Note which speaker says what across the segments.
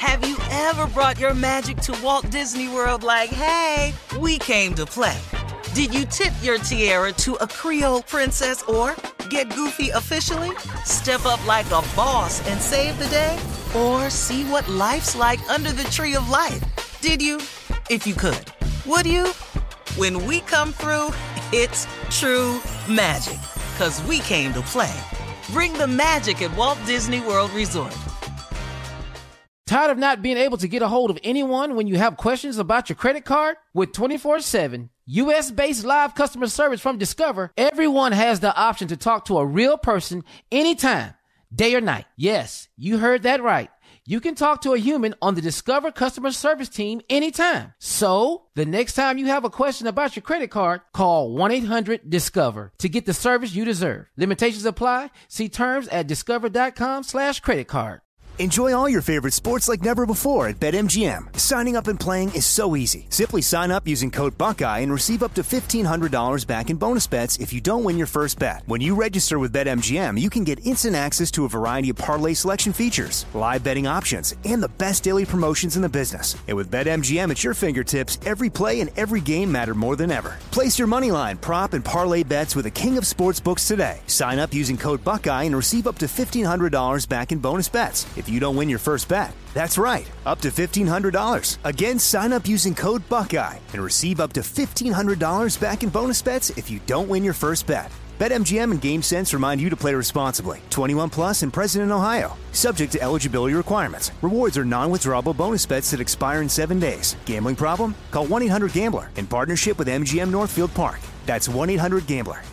Speaker 1: Have you ever brought your magic to Walt Disney World like, hey, we came to play? Did you tip your tiara to a Creole princess or get goofy officially? Step up like a boss and save the day? Or see what life's like under the tree of life? Did you? If you could. Would you? When we come through, it's true magic. 'Cause we came to play. Bring the magic at Walt Disney World Resort.
Speaker 2: Tired of not being able to get a hold of anyone when you have questions about your credit card? With 24/7 U.S.-based live customer service from Discover, everyone has the option to talk to a real person anytime, day or night. Yes, you heard that right. You can talk to a human on the Discover customer service team anytime. So, the next time you have a question about your credit card, call 1-800-DISCOVER to get the service you deserve. Limitations apply. See terms at discover.com/creditcard.
Speaker 3: Enjoy all your favorite sports like never before at BetMGM. Signing up and playing is so easy. Simply sign up using code Buckeye and receive up to $1,500 back in bonus bets if you don't win your first bet. When you register with BetMGM, you can get instant access to a variety of parlay selection features, live betting options, and the best daily promotions in the business. And with BetMGM at your fingertips, every play and every game matter more than ever. Place your moneyline, prop, and parlay bets with the king of sportsbooks today. Sign up using code Buckeye and receive up to $1,500 back in bonus bets if you don't win your first bet. That's right, up to $1,500. Again, sign up using code Buckeye and receive up to $1,500 back in bonus bets if you don't win your first bet. BetMGM and GameSense remind you to play responsibly. 21 plus and present in Ohio. Subject to eligibility requirements. Rewards are non-withdrawable bonus bets that expire in 7 days. Gambling problem? Call 1-800-GAMBLER in partnership with MGM Northfield Park. That's 1-800-GAMBLER.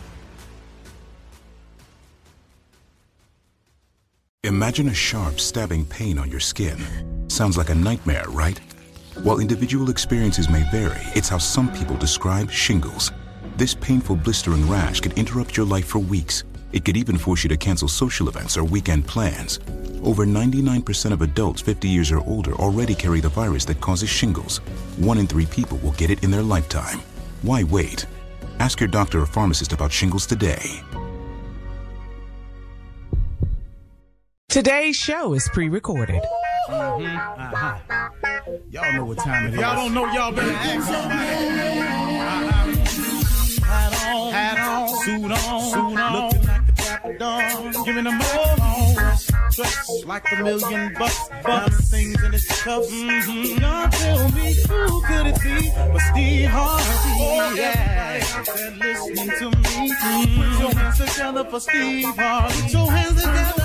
Speaker 4: Imagine a sharp, stabbing pain on your skin. Sounds like a nightmare, right? While individual experiences may vary, it's how some people describe shingles. This painful blistering rash could interrupt your life for weeks. It could even force you to cancel social events or weekend plans. Over 99% of adults 50 years or older already carry the virus that causes shingles. 1 in 3 people will get it in their lifetime. Why wait? Ask your doctor or pharmacist about shingles today.
Speaker 5: Today's show is pre-recorded.
Speaker 6: Y'all know what time it is. Y'all don't know, y'all better ask somebody. Hat on, suit on, looking like the Dapper Dawn, giving them all dressed like $1 million bucks, things in its cuffs. Y'all tell me who could it be but Steve Harvey? Oh yeah, out there listening to me. Put your hands together for Steve Harvey. Put your hands together.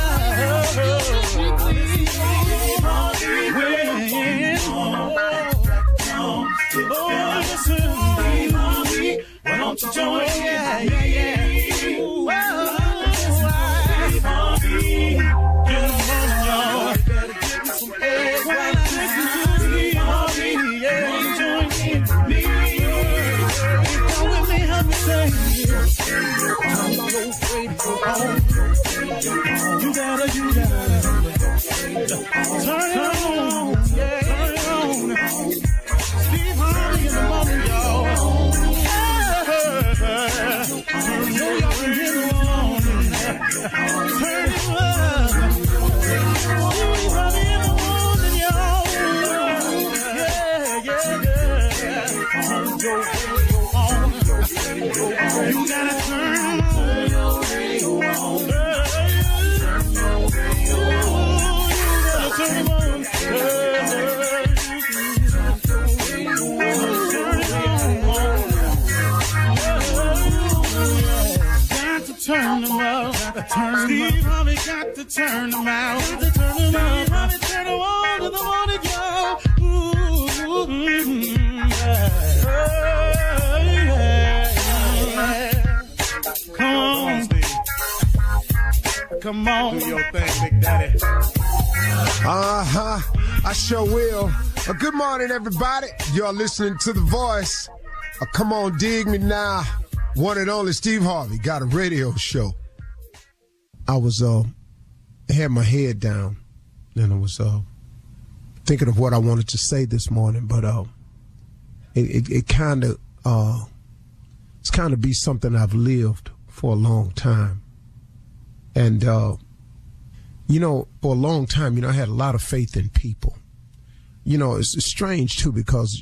Speaker 6: Why don't you join? You gotta turn it on, turn it on. Steve Harvey in the morning, y'all. Turn it on, turn it up. Steve Harvey in the morning, y'all. You gotta turn your radio on. Turn them up, Steve Harvey got to turn them out. Steve Harvey turn them on to the morning, y'all. Come on, Steve. Come on, do your thing, Big Daddy.
Speaker 7: I sure will. Good morning, everybody. Y'all listening to The Voice. Come on, dig me now. One and only Steve Harvey got a radio show. I was had my head down, and I was thinking of what I wanted to say this morning, but it kind of it's kind of be something I've lived for a long time, and you know, for a long time, you know, I had a lot of faith in people. you know, it's strange too because,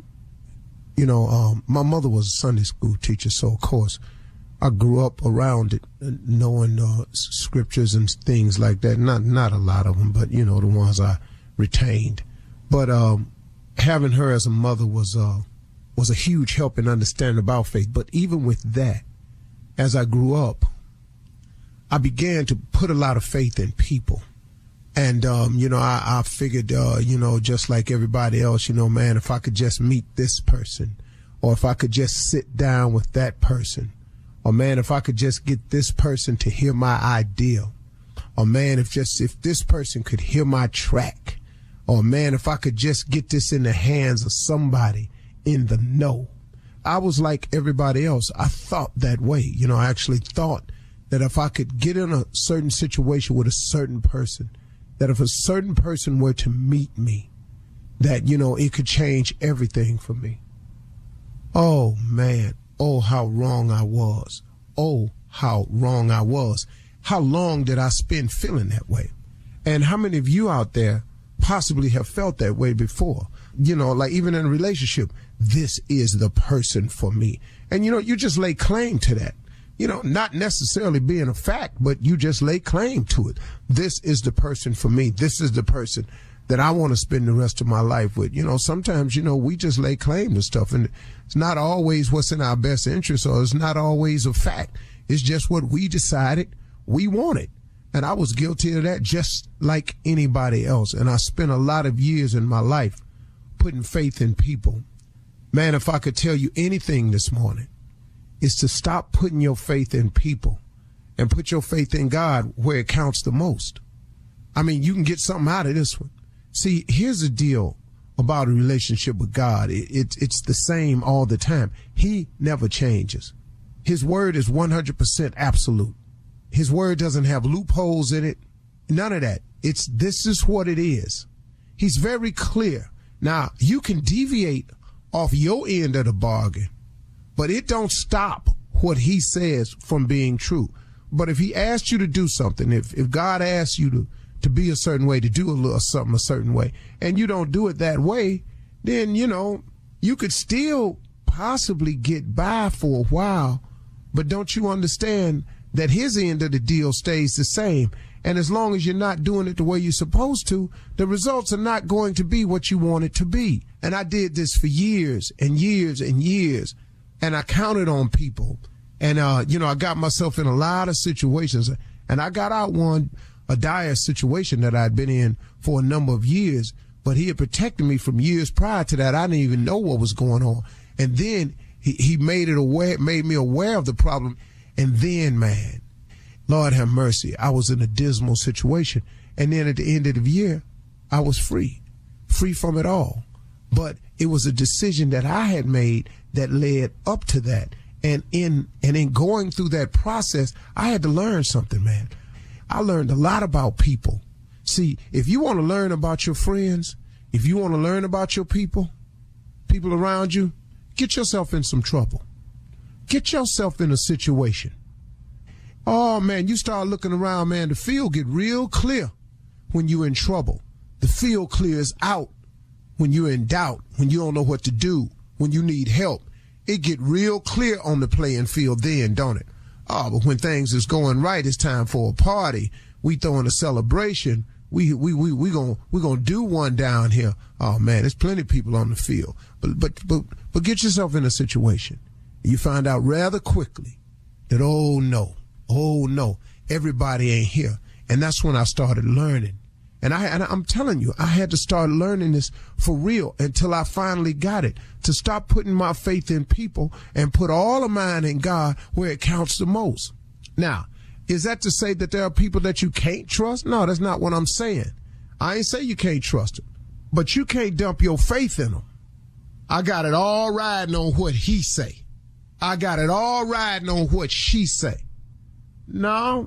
Speaker 7: my mother was a Sunday school teacher. So of course I grew up around it, knowing scriptures and things like that. Not a lot of them, but the ones I retained. But having her as a mother was a huge help in understanding about faith. But even with that, as I grew up, I began to put a lot of faith in people. And, I figured, just like everybody else, man, if I could just meet this person, or if I could just sit down with that person, or man, if I could just get this person to hear my idea, or man, if this person could hear my track, or man, if I could just get this in the hands of somebody in the know. I was like everybody else. I thought that way. I actually thought that if I could get in a certain situation with a certain person, that if a certain person were to meet me, that, it could change everything for me. Oh, man. Oh, how wrong I was. Oh, how wrong I was. How long did I spend feeling that way? And how many of you out there possibly have felt that way before? Like even in a relationship, this is the person for me. And, you just lay claim to that. Not necessarily being a fact, but you just lay claim to it. This is the person for me. This is the person that I want to spend the rest of my life with. Sometimes, we just lay claim to stuff, and it's not always what's in our best interest, or it's not always a fact. It's just what we decided we wanted. And I was guilty of that just like anybody else. And I spent a lot of years in my life putting faith in people. Man, if I could tell you anything this morning, is to stop putting your faith in people and put your faith in God where it counts the most. I mean, you can get something out of this one. See, here's the deal about a relationship with God. It's the same all the time. He never changes. His word is 100% absolute. His word doesn't have loopholes in it. None of that. This is what it is. He's very clear. Now, you can deviate off your end of the bargain, but it don't stop what he says from being true. But if he asks you to do something, if God asks you to be a certain way, to do something a certain way, and you don't do it that way, then, you could still possibly get by for a while. But don't you understand that his end of the deal stays the same? And as long as you're not doing it the way you're supposed to, the results are not going to be what you want it to be. And I did this for years and years and years. And I counted on people. And, I got myself in a lot of situations. And I got out a dire situation that I'd been in for a number of years. But he had protected me from years prior to that. I didn't even know what was going on. And then he made me aware of the problem. And then, man, Lord have mercy, I was in a dismal situation. And then at the end of the year, I was free from it all. But it was a decision that I had made that led up to that. And in going through that process, I had to learn something, man. I learned a lot about people. See, if you want to learn about your friends, if you want to learn about your people around you, get yourself in some trouble. Get yourself in a situation. Oh, man, you start looking around, man, the field get real clear when you're in trouble. The field clears out when you're in doubt, when you don't know what to do, when you need help. It get real clear on the playing field then, don't it? Oh, but when things is going right, it's time for a party. We throwing a celebration. We gonna do one down here. Oh man, there's plenty of people on the field. But get yourself in a situation. You find out rather quickly that oh no, everybody ain't here. And that's when I started learning. And I'm telling you, I had to start learning this for real until I finally got it, to stop putting my faith in people and put all of mine in God where it counts the most. Now, is that to say that there are people that you can't trust? No, that's not what I'm saying. I ain't say you can't trust them, but you can't dump your faith in them. I got it all riding on what he say. I got it all riding on what she say. No,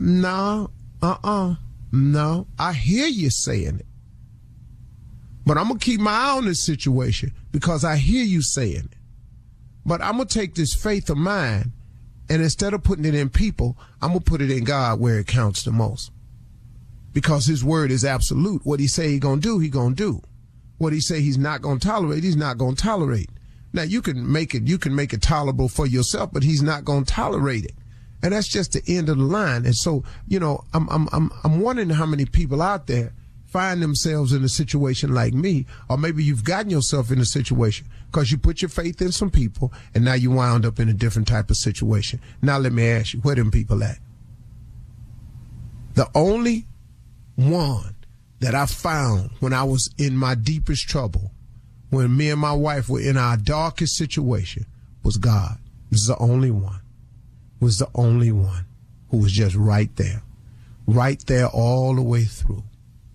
Speaker 7: I hear you saying it. But I'm going to keep my eye on this situation because I hear you saying it. But I'm going to take this faith of mine, and instead of putting it in people, I'm going to put it in God where it counts the most. Because his word is absolute. What he say he going to do, he going to do. What he say he's not going to tolerate, he's not going to tolerate. Now you can make it tolerable for yourself, but he's not going to tolerate it. And that's just the end of the line. And so, I'm wondering how many people out there find themselves in a situation like me, or maybe you've gotten yourself in a situation because you put your faith in some people and now you wound up in a different type of situation. Now let me ask you, where them people at? The only one that I found when I was in my deepest trouble, when me and my wife were in our darkest situation, was God. This is the only one. Was the only one who was just right there all the way through.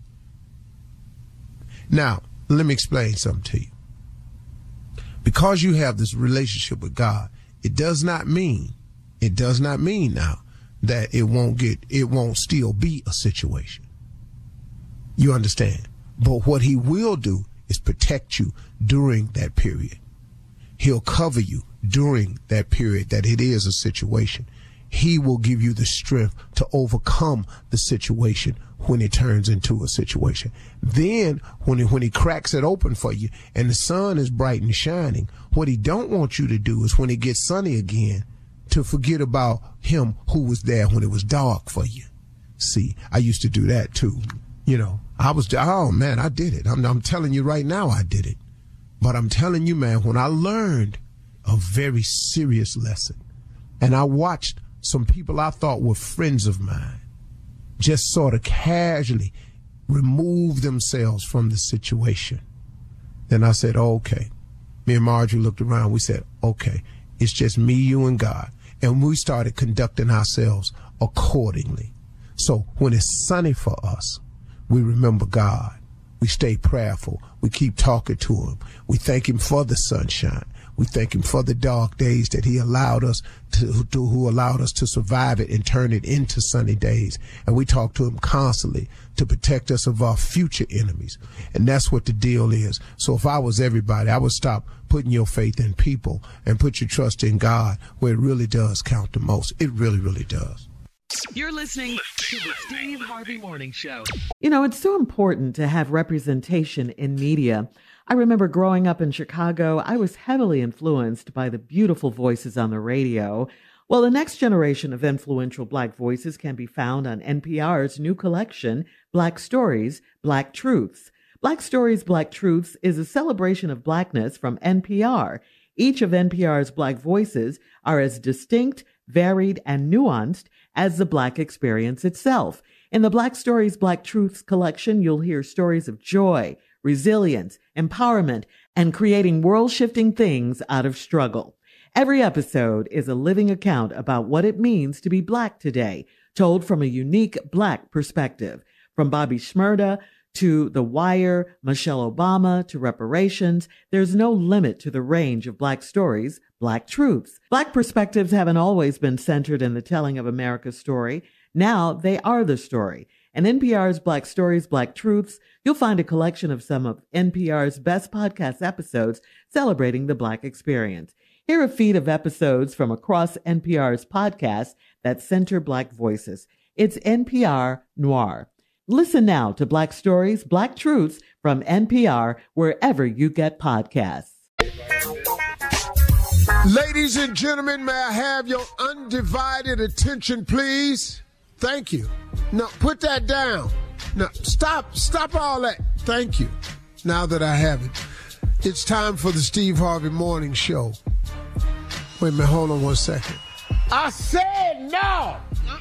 Speaker 7: Now, let me explain something to you. Because you have this relationship with God, it does not mean now that it won't still be a situation. You understand? But what he will do is protect you during that period. He'll cover you during that period that it is a situation. He will give you the strength to overcome the situation when it turns into a situation. Then when he cracks it open for you and the sun is bright and shining, what he don't want you to do is when it gets sunny again to forget about him who was there when it was dark for you. See, I used to do that too. I did it. I'm telling you right now, I did it. But I'm telling you, man, when I learned a very serious lesson and I watched some people I thought were friends of mine just sort of casually remove themselves from the situation, then I said, okay. Me and Marjorie looked around. We said, okay, it's just me, you, and God. And we started conducting ourselves accordingly. So when it's sunny for us, we remember God. We stay prayerful. We keep talking to him. We thank him for the sunshine. We thank him for the dark days that he allowed us who allowed us to survive it and turn it into sunny days. And we talk to him constantly to protect us of our future enemies. And that's what the deal is. So if I was everybody, I would stop putting your faith in people and put your trust in God, where it really does count the most. It really, really does.
Speaker 5: You're listening to the Steve Harvey Morning Show.
Speaker 8: It's so important to have representation in media. I remember growing up in Chicago, I was heavily influenced by the beautiful voices on the radio. Well, the next generation of influential Black voices can be found on NPR's new collection, Black Stories, Black Truths. Black Stories, Black Truths is a celebration of Blackness from NPR. Each of NPR's Black voices are as distinct, varied, and nuanced as the Black experience itself. In the Black Stories, Black Truths collection, you'll hear stories of joy, resilience, empowerment, and creating world-shifting things out of struggle. Every episode is a living account about what it means to be Black today, told from a unique Black perspective. From Bobby Shmurda to The Wire, Michelle Obama to reparations, there's no limit to the range of Black stories, Black truths. Black perspectives haven't always been centered in the telling of America's story. Now they are the story. In NPR's Black Stories, Black Truths, you'll find a collection of some of NPR's best podcast episodes celebrating the Black experience. Hear a feed of episodes from across NPR's podcasts that center Black voices. It's NPR Noir. Listen now to Black Stories, Black Truths from NPR wherever you get podcasts.
Speaker 7: Ladies and gentlemen, may I have your undivided attention, please? Thank you. No, put that down. No, stop all that. Thank you. Now that I have it, it's time for the Steve Harvey Morning Show. Wait a minute, hold on one second. I said no!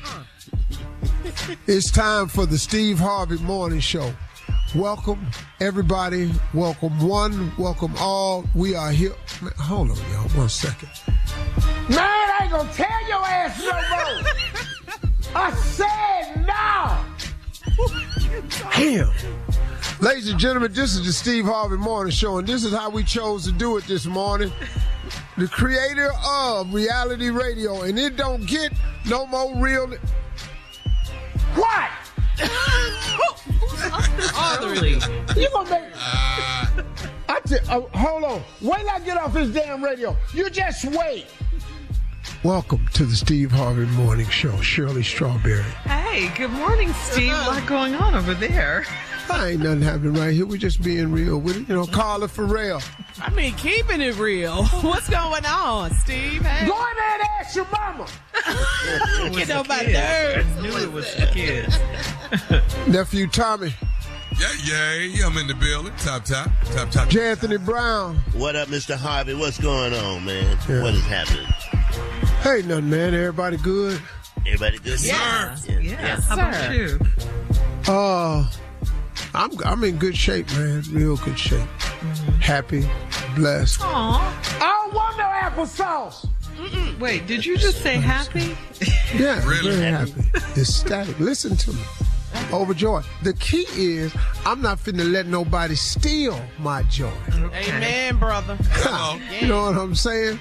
Speaker 7: It's time for the Steve Harvey Morning Show. Welcome, everybody. Welcome one, welcome all. We are here. Man, hold on, y'all, one second. Man, I ain't gonna tell your ass no more. I said no! Damn. Ladies and gentlemen, this is the Steve Harvey Morning Show, and this is how we chose to do it this morning. The creator of reality radio, and it don't get no more real. What?
Speaker 5: Utterly.
Speaker 7: You gonna make? Hold on. Wait till I get off this damn radio. You just wait. Welcome to the Steve Harvey Morning Show. Shirley Strawberry.
Speaker 5: Hey, good morning, Steve. A lot going on over there.
Speaker 7: Ain't nothing happening right here. We're just being real with it. You know, call it for real.
Speaker 9: I mean, keeping it real. What's going on, Steve? Hey.
Speaker 7: Go in there and ask your mama.
Speaker 9: Get on my nerves.
Speaker 5: I knew it was the kids.
Speaker 7: Nephew Tommy.
Speaker 10: Yeah, I'm in the building. Top.
Speaker 7: J. Anthony Brown.
Speaker 11: What up, Mr. Harvey? What's going on, man?
Speaker 7: Yeah.
Speaker 11: What is happening?
Speaker 7: Hey, nothing, man. Everybody good?
Speaker 11: Everybody good?
Speaker 9: Yeah.
Speaker 11: Yeah.
Speaker 9: How about you?
Speaker 7: I'm in good shape, man. Real good shape. Happy, blessed.
Speaker 9: Aww.
Speaker 7: I don't want no applesauce.
Speaker 9: Wait, did you just say happy?
Speaker 7: Yeah,
Speaker 10: Really?
Speaker 7: very happy. Ecstatic. Listen to me. Overjoyed. The key is I'm not finna let nobody steal my joy.
Speaker 9: Amen, brother.
Speaker 10: Hello.
Speaker 7: You know what I'm saying?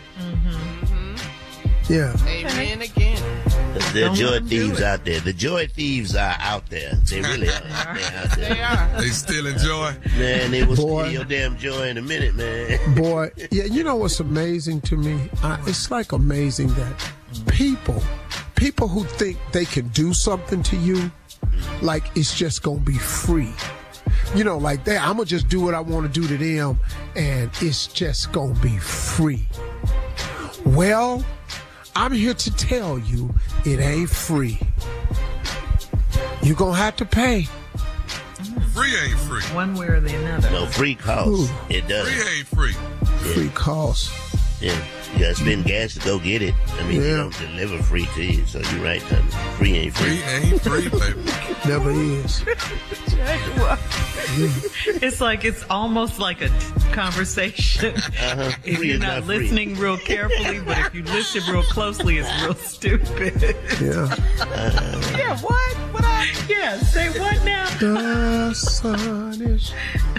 Speaker 7: Yeah.
Speaker 9: Amen again.
Speaker 11: There are joy thieves out there. The joy thieves are out there. They really are. They're out there.
Speaker 9: They are.
Speaker 10: They still enjoy.
Speaker 11: Man, they will
Speaker 7: Boy.
Speaker 11: steal your damn joy in a minute, man.
Speaker 7: Boy, yeah, you know what's amazing to me? It's like amazing that people who think they can do something to you, like it's just gonna be free. You know, like I'm gonna just do what I want to do to them, and it's just gonna be free. Well, I'm here to tell you it ain't free. You're gonna have to pay.
Speaker 10: Free ain't free.
Speaker 9: One way or the other.
Speaker 11: No, free cost.
Speaker 7: Ooh.
Speaker 11: It does.
Speaker 10: Free ain't free.
Speaker 7: Free cost.
Speaker 11: Yeah. You gotta spend gas to go get it. I mean, they
Speaker 7: Yeah.
Speaker 11: don't deliver free to you, so you're right, Tommy. Free ain't free.
Speaker 10: Free ain't free, baby.
Speaker 7: Never is.
Speaker 12: It's like it's almost like a conversation. If
Speaker 11: Free
Speaker 12: you're
Speaker 11: is
Speaker 12: not
Speaker 11: free.
Speaker 12: listening real carefully, but if you listen real closely, it's real stupid.
Speaker 7: Yeah.
Speaker 9: Yeah, what?
Speaker 12: Yeah, say what now?
Speaker 7: The sun is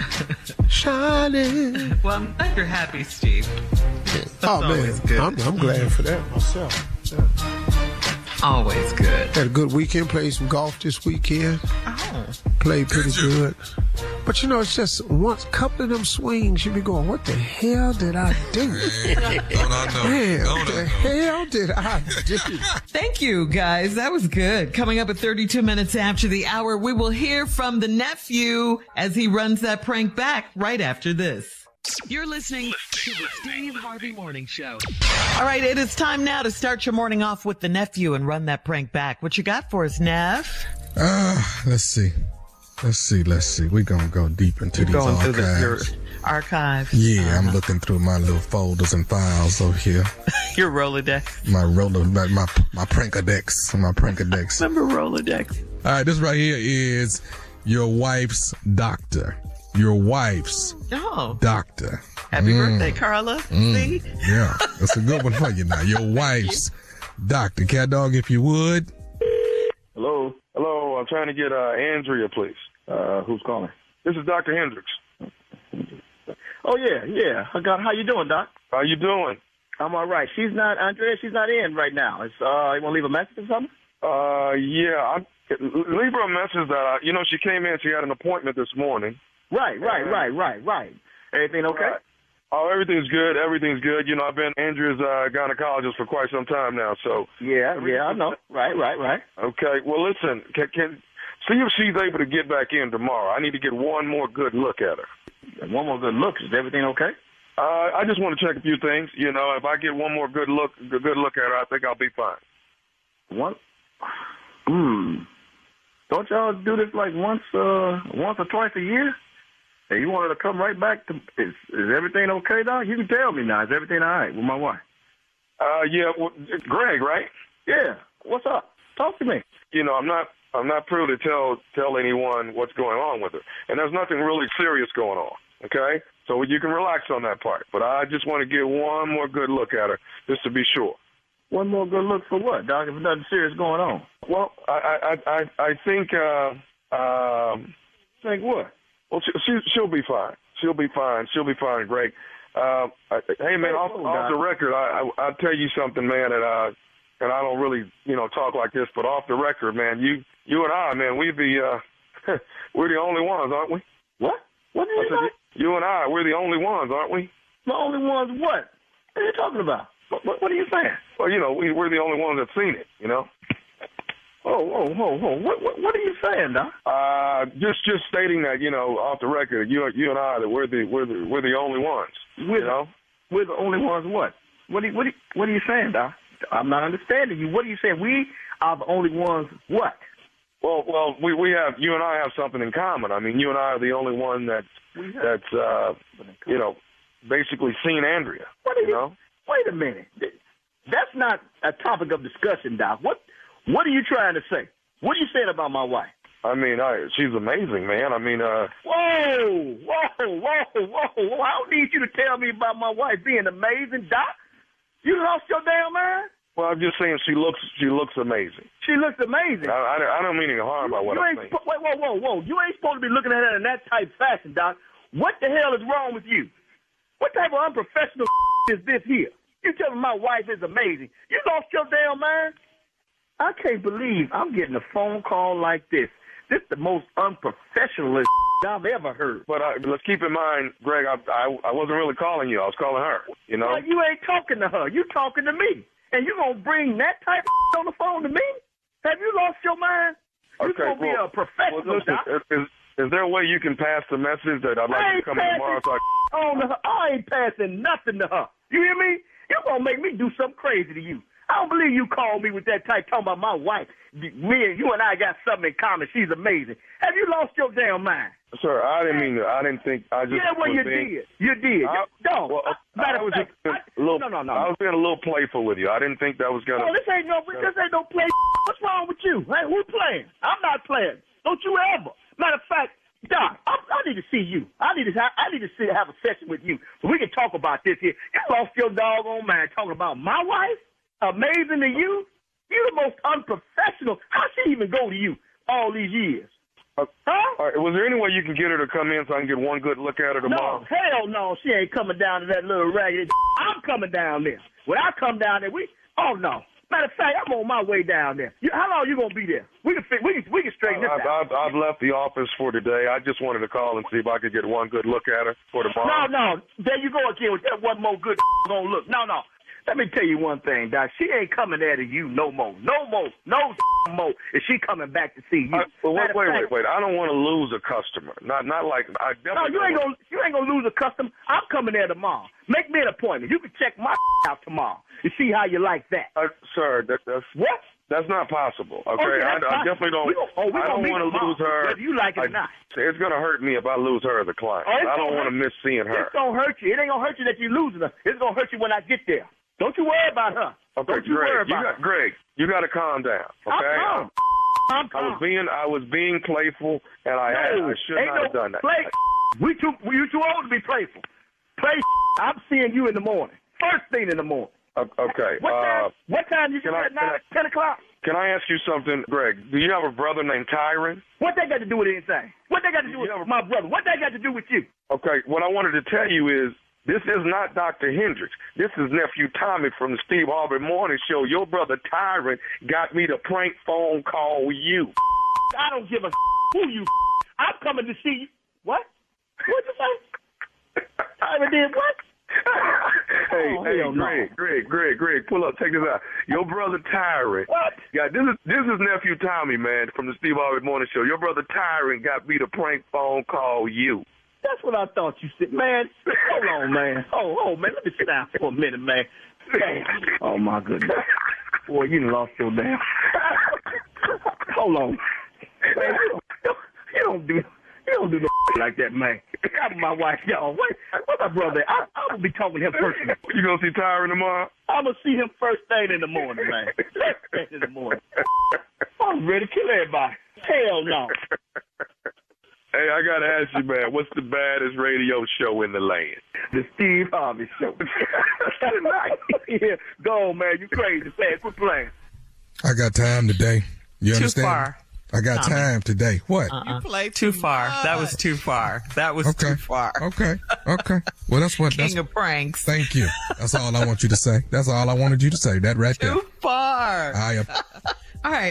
Speaker 7: shining.
Speaker 12: Well, I'm glad you're happy, Steve.
Speaker 7: Oh man,
Speaker 12: always good.
Speaker 7: I'm glad for that myself. Yeah.
Speaker 12: Always good.
Speaker 7: Had a good weekend. Played some golf this weekend.
Speaker 12: Oh.
Speaker 7: Played pretty good. But you know, it's just once a couple of them swings, you be going, "What the hell did I do?
Speaker 10: Don't I know?
Speaker 7: Man,
Speaker 10: Don't
Speaker 7: what
Speaker 10: I
Speaker 7: the
Speaker 10: know?
Speaker 7: hell did I do?"
Speaker 12: Thank you, guys. That was good. Coming up at 32 minutes after the hour, we will hear from the nephew as he runs that prank back right after this.
Speaker 5: You're listening to the Steve Harvey Morning Show.
Speaker 12: All right, it is time now to start your morning off with the nephew and run that prank back. What you got for us, Neff?
Speaker 13: Let's see. We're going to go deep into these
Speaker 12: Going
Speaker 13: archives.
Speaker 12: through your archives.
Speaker 13: Yeah, I'm looking through my little folders and files over here.
Speaker 12: Your Rolodex.
Speaker 13: My Prankadex. My Prankadex.
Speaker 12: Remember Rolodex?
Speaker 13: All right, this right here is your wife's doctor. Your wife's
Speaker 12: Oh.
Speaker 13: doctor.
Speaker 12: Happy birthday, Carla. See?
Speaker 13: Yeah, that's a good one for you now. Your wife's doctor. Cat dog, if you would.
Speaker 14: Hello. I'm trying to get Andrea, please. Who's calling? This is Dr. Hendricks.
Speaker 15: Oh, yeah. How you doing, Doc?
Speaker 14: How you doing?
Speaker 15: I'm all right. Andrea, she's not in right now. You want to leave a message or something?
Speaker 14: Yeah. Leave her a message that, she came in, she had an appointment this morning.
Speaker 15: Right. Everything okay?
Speaker 14: Right. Oh, everything's good. I've been Andrea's gynecologist for quite some time now, so.
Speaker 15: Yeah, I know. Right.
Speaker 14: Okay. Well, listen, can see if she's able to get back in tomorrow. I need to get one more good look at her.
Speaker 15: One more good look. Is everything okay?
Speaker 14: I just want to check a few things. If I get one more good look at her, I think I'll be fine.
Speaker 15: What? Don't y'all do this like once or twice a year? Hey, you want her to come right back to? Is everything okay, Doc? You can tell me now. Is everything all right with my wife?
Speaker 14: Yeah. Well, Greg, right?
Speaker 15: Yeah. What's up? Talk to me.
Speaker 14: I'm not privy to tell anyone what's going on with her, and there's nothing really serious going on. Okay, so you can relax on that part. But I just want to get one more good look at her, just to be sure.
Speaker 15: One more good look for what, Doc? If there's nothing serious going on.
Speaker 14: Well, I think.
Speaker 15: Think what?
Speaker 14: Well, she'll be fine. She'll be fine, Greg. Hey, man, off the record, I'll tell you something, man, and I don't really, talk like this, but off the record, man, you and I, man, we're the only ones, aren't we?
Speaker 15: What? What did you say?
Speaker 14: You and I, we're the only ones, aren't we?
Speaker 15: The only ones what? What are you talking about? What are you saying?
Speaker 14: Well, we're the only ones that's seen it,
Speaker 15: What are you saying, Doc?
Speaker 14: Just stating that, off the record, you and I, that we're the only ones. We're
Speaker 15: the only ones. What? What are you saying, Doc? I'm not understanding you. What are you saying? We are the only ones. What?
Speaker 14: Well, we have, you and I have something in common. I mean, you and I are the only one that's basically seen Andrea.
Speaker 15: Wait a minute. That's not a topic of discussion, Doc. What are you trying to say? What are you saying about my wife?
Speaker 14: I mean, she's amazing, man. I mean,
Speaker 15: Whoa! I don't need you to tell me about my wife being amazing, Doc. You lost your damn mind?
Speaker 14: Well, I'm just saying she looks amazing.
Speaker 15: She looks amazing.
Speaker 14: I don't mean any harm by what I'm saying.
Speaker 15: Whoa. You ain't supposed to be looking at her in that type of fashion, Doc. What the hell is wrong with you? What type of unprofessional is this here? You tell me my wife is amazing. You lost your damn mind? I can't believe I'm getting a phone call like this. This is the most unprofessional I've ever heard.
Speaker 14: But let's keep in mind, Greg, I wasn't really calling you. I was calling her,
Speaker 15: Well, you ain't talking to her. You talking to me. And you going to bring that type of on the phone to me? Have you lost your mind? You're going to be a professional, Doc.
Speaker 14: Is there a way you can pass the message that I'd like to come in tomorrow?
Speaker 15: I ain't passing nothing to her. You hear me? You're going to make me do something crazy to you. I don't believe you called me with that type talking about my wife. Me and you and I got something in common. She's amazing. Have you lost your damn mind?
Speaker 14: Sir, I didn't mean to. I didn't think. I just.
Speaker 15: Yeah, well, you did. You did.
Speaker 14: I was being a little playful with you. I didn't think that was gonna.
Speaker 15: Oh, this ain't no play. What's wrong with you? Hey, who's playing? I'm not playing. Don't you ever. Matter of fact, Doc, I need to see you. I need to have a session with you so we can talk about this here. You lost your doggone mind talking about my wife. Amazing to you? You're the most unprofessional. How she even go to you all these years?
Speaker 14: All right, was there any way you can get her to come in so I can get one good look at her tomorrow?
Speaker 15: No, hell no. She ain't coming down to that little raggedy. I'm coming down there. When I come down there, no. Matter of fact, I'm on my way down there. How long you gonna be there? We can straighten this out.
Speaker 14: I've left the office for today. I just wanted to call and see if I could get one good look at her for tomorrow.
Speaker 15: No. There you go again with that one more good gonna look. No. Let me tell you one thing, Doc. She ain't coming there to you no more. No more. Is she coming back to see you?
Speaker 14: Wait. I don't want to lose a customer. Not like I definitely.
Speaker 15: No, you ain't gonna lose a customer. I'm coming there tomorrow. Make me an appointment. You can check my out tomorrow and see how you like that.
Speaker 14: Sir, that's
Speaker 15: what?
Speaker 14: That's not possible. Okay, I definitely don't. I don't want to lose her.
Speaker 15: Whether you like it or not.
Speaker 14: It's gonna hurt me if I lose her as a client. I don't want to miss seeing her.
Speaker 15: It's gonna hurt you. It ain't gonna hurt you that you're losing her. It's gonna hurt you when I get there. Don't you worry about her.
Speaker 14: Okay, Greg, you got to calm down. Okay,
Speaker 15: I'm calm.
Speaker 14: I was being playful, and I should not have done that.
Speaker 15: You too old to be playful. I'm seeing you in the morning. First thing in the morning.
Speaker 14: Okay.
Speaker 15: What time you get at now? 10 o'clock.
Speaker 14: Can I ask you something, Greg? Do you have a brother named Tyron?
Speaker 15: What that got to do with anything? What that got to do with my brother? What that got to do with you?
Speaker 14: Okay. What I wanted to tell you is, this is not Dr. Hendricks. This is nephew Tommy from the Steve Harvey Morning Show. Your brother Tyron got me to prank phone call you.
Speaker 15: I don't give a who you. I'm coming to see you. What? What'd you say? Tyron did what?
Speaker 14: Greg, pull up. Check this out. Your brother Tyron.
Speaker 15: What?
Speaker 14: Yeah, this is nephew Tommy, man, from the Steve Harvey Morning Show. Your brother Tyron got me to prank phone call you.
Speaker 15: That's what I thought you said, man. Hold on, man. Oh, man. Let me sit down for a minute, man. Oh my goodness. Boy, you done lost your damn. Hold on, man. You don't do no like that, man. I'm my wife, y'all. What's my brother? I'm gonna be talking to him first.
Speaker 14: You gonna see Tyron tomorrow?
Speaker 15: I'm gonna see him first thing in the morning, man. First thing in the morning. I'm ready to kill everybody. Hell no.
Speaker 14: Hey, I gotta ask you, man, what's the baddest radio show in the land?
Speaker 15: The Steve Harvey Show. Yeah, go on, man. You crazy. Quit playing.
Speaker 13: I got time today. You understand?
Speaker 9: Too far.
Speaker 13: I got time today. What?
Speaker 9: You played too far. That was too far. Too far.
Speaker 13: Okay. Well, that's what.
Speaker 9: King of pranks.
Speaker 13: Thank you. That's all I want you to say. That's all I wanted you to say. That right there.
Speaker 9: Too far.
Speaker 13: I am.
Speaker 12: All right.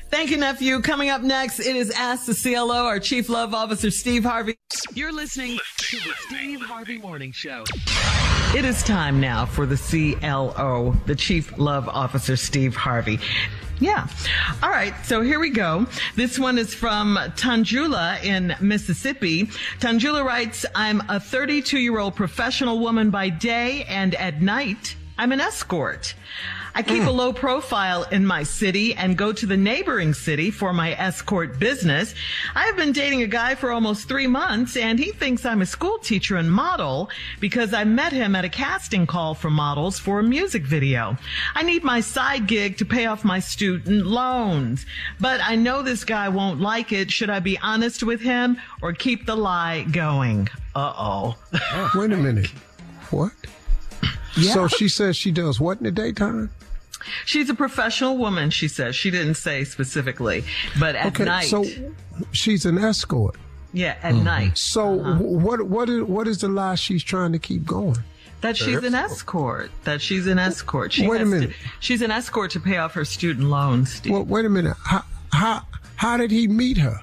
Speaker 12: Thank you, nephew. Coming up next, it is Ask the CLO, our Chief Love Officer, Steve Harvey.
Speaker 5: You're listening to the Steve Harvey Morning Show.
Speaker 12: It is time now for the CLO, the Chief Love Officer, Steve Harvey. Yeah. All right. So here we go. This one is from Tanjula in Mississippi. Tanjula writes, I'm a 32-year-old professional woman by day, and at night, I'm an escort. I keep a low profile in my city and go to the neighboring city for my escort business. I have been dating a guy for almost 3 months, and he thinks I'm a school teacher and model because I met him at a casting call for models for a music video. I need my side gig to pay off my student loans, but I know this guy won't like it. Should I be honest with him or keep the lie going? Uh-oh.
Speaker 7: Wait a minute. What?
Speaker 12: Yeah.
Speaker 7: So she says she does what in the daytime?
Speaker 12: She's a professional woman, she says. She didn't say specifically, but at night.
Speaker 7: So she's an escort.
Speaker 12: Yeah, at night.
Speaker 7: So what is the lie she's trying to keep going?
Speaker 12: That she's an escort. That she's an escort.
Speaker 7: Wait a minute.
Speaker 12: She's an escort to pay off her student loans, Steve.
Speaker 7: Well, wait a minute. How did he meet her?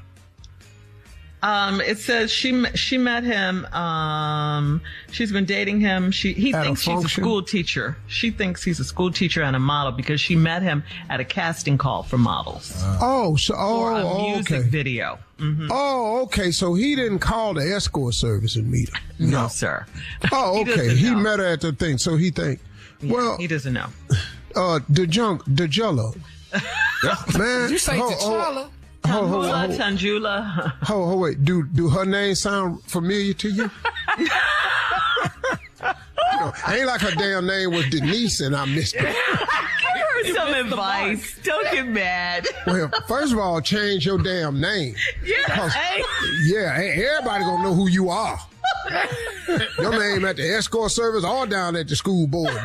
Speaker 12: It says she met him. She's been dating him. He thinks she's a school teacher. She thinks he's a school teacher and a model because she met him at a casting call for models.
Speaker 7: For
Speaker 12: a music video. Mm-hmm.
Speaker 7: Oh, okay. So he didn't call the escort service and meet her.
Speaker 12: No, sir.
Speaker 7: Oh, okay. He met her at the thing. So he think. Well,
Speaker 12: he doesn't know.
Speaker 7: Dejella. Man,
Speaker 2: did you say T'Challa?
Speaker 12: Tanjula.
Speaker 7: Oh, wait. Do her name sound familiar to you? Ain't like her damn name was Denise and I missed it.
Speaker 12: Give her some advice. Don't get mad.
Speaker 7: Well, first of all, change your damn name. Yeah, everybody gonna know who you are. Your name at the escort service or down at the school board.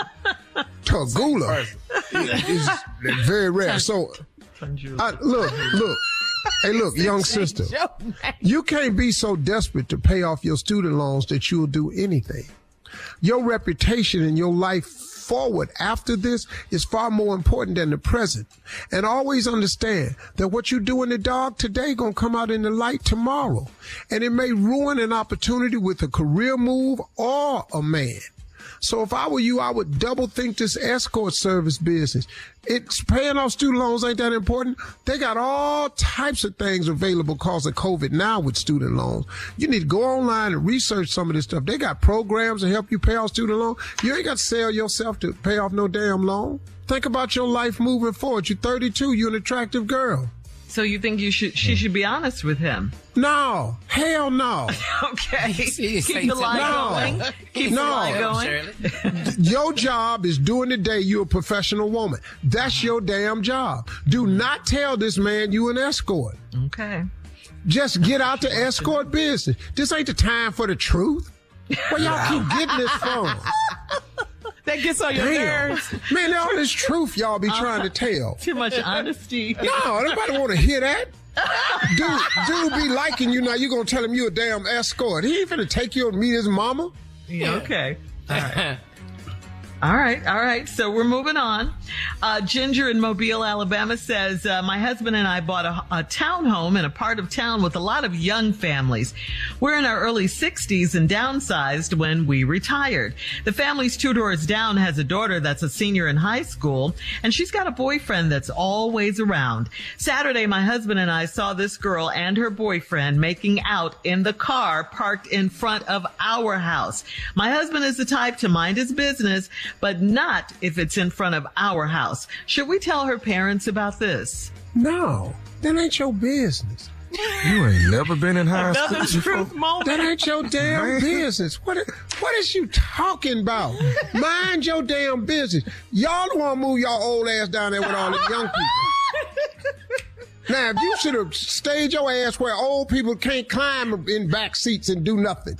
Speaker 7: Tagula is very rare. So, look. Hey, look, young sister. You can't be so desperate to pay off your student loans that you'll do anything. Your reputation and your life forward after this is far more important than the present. And always understand that what you do in the dark today gonna come out in the light tomorrow. And it may ruin an opportunity with a career move or a man. So if I were you, I would double think this escort service business. It's paying off student loans ain't that important. They got all types of things available because of COVID now with student loans. You need to go online and research some of this stuff. They got programs to help you pay off student loans. You ain't got to sell yourself to pay off no damn loan. Think about your life moving forward. You're 32. You're an attractive girl.
Speaker 12: So you think she should be honest with him?
Speaker 7: No. Hell no.
Speaker 12: Okay. Keep the lie going. Keep the lie going.
Speaker 7: Your job is during the day you're a professional woman. That's your damn job. Do not tell this man you an escort.
Speaker 12: Okay.
Speaker 7: Just get out the escort business. This ain't the time for the truth. Where y'all keep getting this from?
Speaker 9: That gets on your nerves.
Speaker 7: Man, all this truth y'all be trying to tell.
Speaker 12: Too much honesty.
Speaker 7: No, nobody want to hear that. Dude be liking you now. You gonna tell him you a damn escort. He ain't finna take you and meet his mama.
Speaker 12: Yeah. Okay. All right. So we're moving on. Ginger in Mobile, Alabama says, my husband and I bought a townhome in a part of town with a lot of young families. We're in our early 60s and downsized when we retired. The family's 2 doors down has a daughter that's a senior in high school, and she's got a boyfriend that's always around. Saturday, my husband and I saw this girl and her boyfriend making out in the car parked in front of our house. My husband is the type to mind his business, but not if it's in front of our house. Should we tell her parents about this?
Speaker 7: No, that ain't your business.
Speaker 10: You ain't never been in high school before.
Speaker 12: Truth moment.
Speaker 7: That ain't your damn business. What is you talking about? Mind your damn business. Y'all don't want to move y'all old ass down there with all the young people. Now, if you should have stayed your ass where old people can't climb in back seats and do nothing.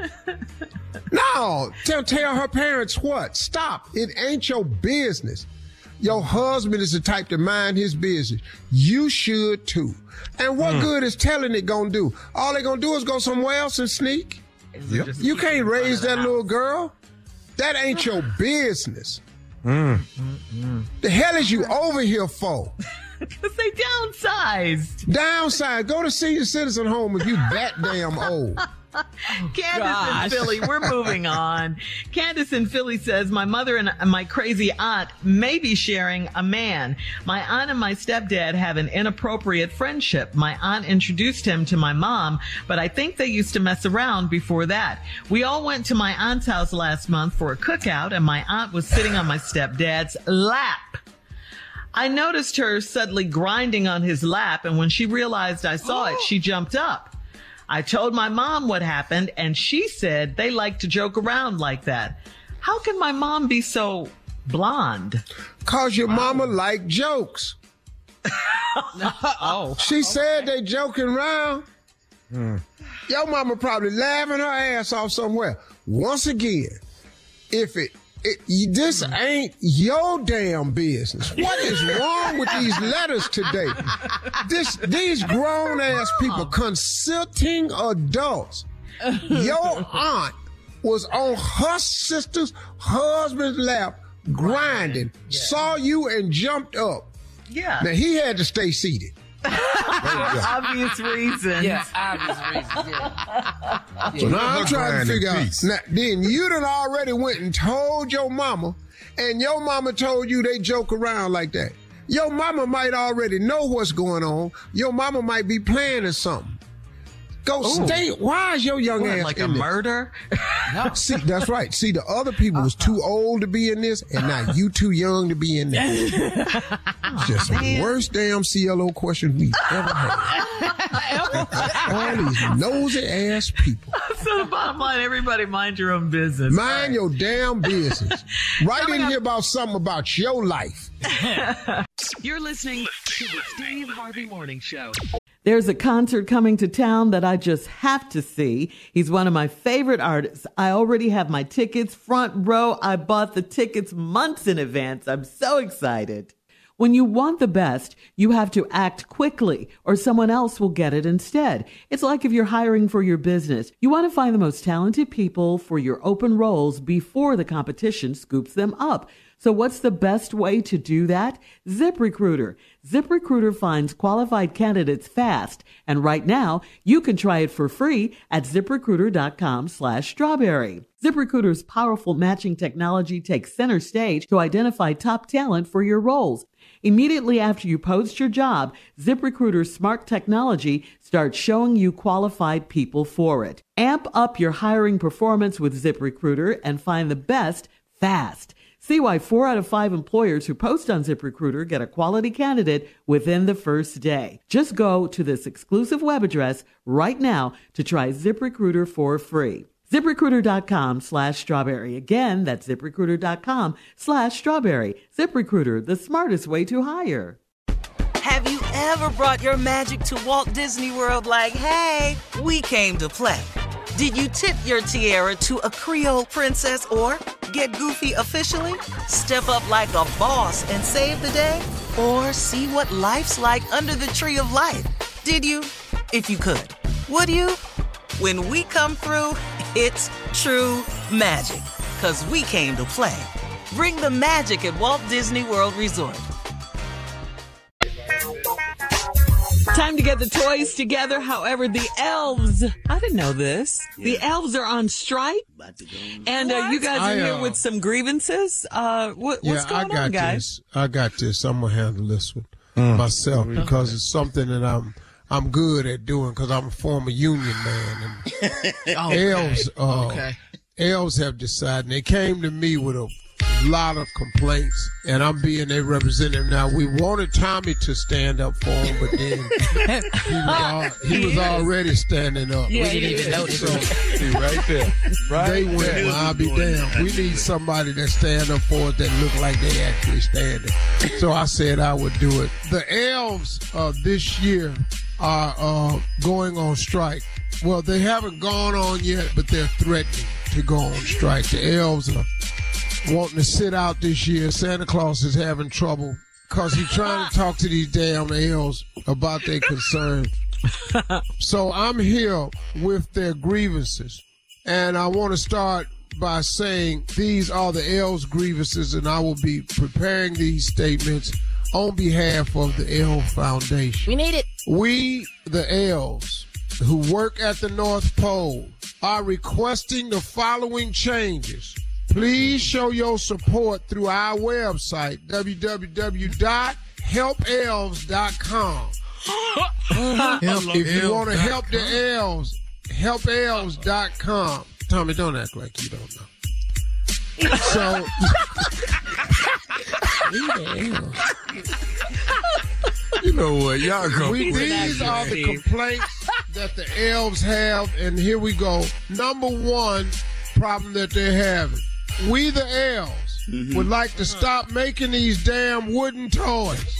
Speaker 7: No, tell her parents what? Stop. It ain't your business. Your husband is the type to mind his business. You should too. And what good is telling it gonna do? All they gonna do is go somewhere else and sneak.
Speaker 10: Yep.
Speaker 7: You can't raise that little girl. That ain't your business. The hell is you over here for?
Speaker 12: Because they downsized.
Speaker 7: Downside. Go to senior citizen home if you that damn old.
Speaker 12: Candace in Philly, we're moving on. Candace in Philly says, my mother and my crazy aunt may be sharing a man. My aunt and my stepdad have an inappropriate friendship. My aunt introduced him to my mom, but I think they used to mess around before that. We all went to my aunt's house last month for a cookout, and my aunt was sitting on my stepdad's lap. I noticed her suddenly grinding on his lap, and when she realized I saw it, she jumped up. I told my mom what happened, and she said they like to joke around like that. How can my mom be so blonde?
Speaker 7: 'Cause your mama like jokes. She said they joking around. Your mama probably laughing her ass off somewhere. Once again, this ain't your damn business. What is wrong with these letters today? These grown ass people, consenting adults. Your aunt was on her sister's husband's lap grinding, saw you and jumped up.
Speaker 12: Yeah.
Speaker 7: Now he had to stay seated.
Speaker 12: Obvious reasons.
Speaker 2: Yeah, obvious reasons. Yeah.
Speaker 7: So now I'm trying to figure out. Now, then you done already went and told your mama, and your mama told you they joke around like that. Your mama might already know what's going on. Your mama might be planning something. Go stay. Why is your young ass
Speaker 12: like
Speaker 7: in
Speaker 12: a
Speaker 7: this?
Speaker 12: murder?
Speaker 7: See, that's right. See, the other people was too old to be in this, and now you too young to be in this. It's just the worst damn CLO question we ever had. All these nosy ass people.
Speaker 12: So the bottom line, everybody mind your own business.
Speaker 7: Mind your damn business. Write in here about something about your life.
Speaker 5: You're listening to the Steve Harvey Morning Show.
Speaker 8: There's a concert coming to town that I just have to see. He's one of my favorite artists. I already have my tickets, front row. I bought the tickets months in advance. I'm so excited. When you want the best, you have to act quickly or someone else will get it instead. It's like if you're hiring for your business. You want to find the most talented people for your open roles before the competition scoops them up. So what's the best way to do that? ZipRecruiter. ZipRecruiter finds qualified candidates fast. And right now, you can try it for free at ZipRecruiter.com/strawberry. ZipRecruiter's powerful matching technology takes center stage to identify top talent for your roles. Immediately after you post your job, ZipRecruiter's smart technology starts showing you qualified people for it. Amp up your hiring performance with ZipRecruiter and find the best fast. See why 4 out of 5 employers who post on ZipRecruiter get a quality candidate within the first day. Just go to this exclusive web address right now to try ZipRecruiter for free. ZipRecruiter.com/strawberry. Again, that's ZipRecruiter.com/strawberry. ZipRecruiter, the smartest way to hire.
Speaker 1: Have you ever brought your magic to Walt Disney World like, hey, we came to play? Did you tip your tiara to a Creole princess or get goofy officially? Step up like a boss and save the day? Or see what life's like under the tree of life? Did you? If you could. Would you? When we come through, it's true magic. 'Cause we came to play. Bring the magic at Walt Disney World Resort.
Speaker 12: Time to get the toys together. However, the elves, I didn't know this. Yeah. The elves are on strike. And you guys are here with some grievances. What's going on, guys?
Speaker 7: I got this. I'm going to handle this one myself because it's something that I'm good at doing because I'm a former union man. And elves have decided. They came to me with a lot of complaints, and I'm being their representative now. We wanted Tommy to stand up for him, but then he was already standing up.
Speaker 2: Yeah, he didn't even notice.
Speaker 7: So, see, right there. Right? They went, well, I'll be damned. We need somebody that stand up for us that look like they actually standing. So I said I would do it. The elves this year are going on strike. Well, they haven't gone on yet, but they're threatening to go on strike. The elves are wanting to sit out this year. Santa Claus is having trouble because he's trying to talk to these damn elves about their concerns. So I'm here with their grievances. And I want to start by saying these are the elves' grievances, and I will be preparing these statements on behalf of the Elf Foundation.
Speaker 2: We need it.
Speaker 7: We, the elves, who work at the North Pole, are requesting the following changes. Please show your support through our website, www.helpelves.com. If you want to help the elves, helpelves.com. Tommy, don't act like you don't know. So,
Speaker 10: you know what? Y'all go.
Speaker 7: These are the complaints that the elves have, and here we go. Number one problem that they're having. We, the elves, would like to stop making these damn wooden toys.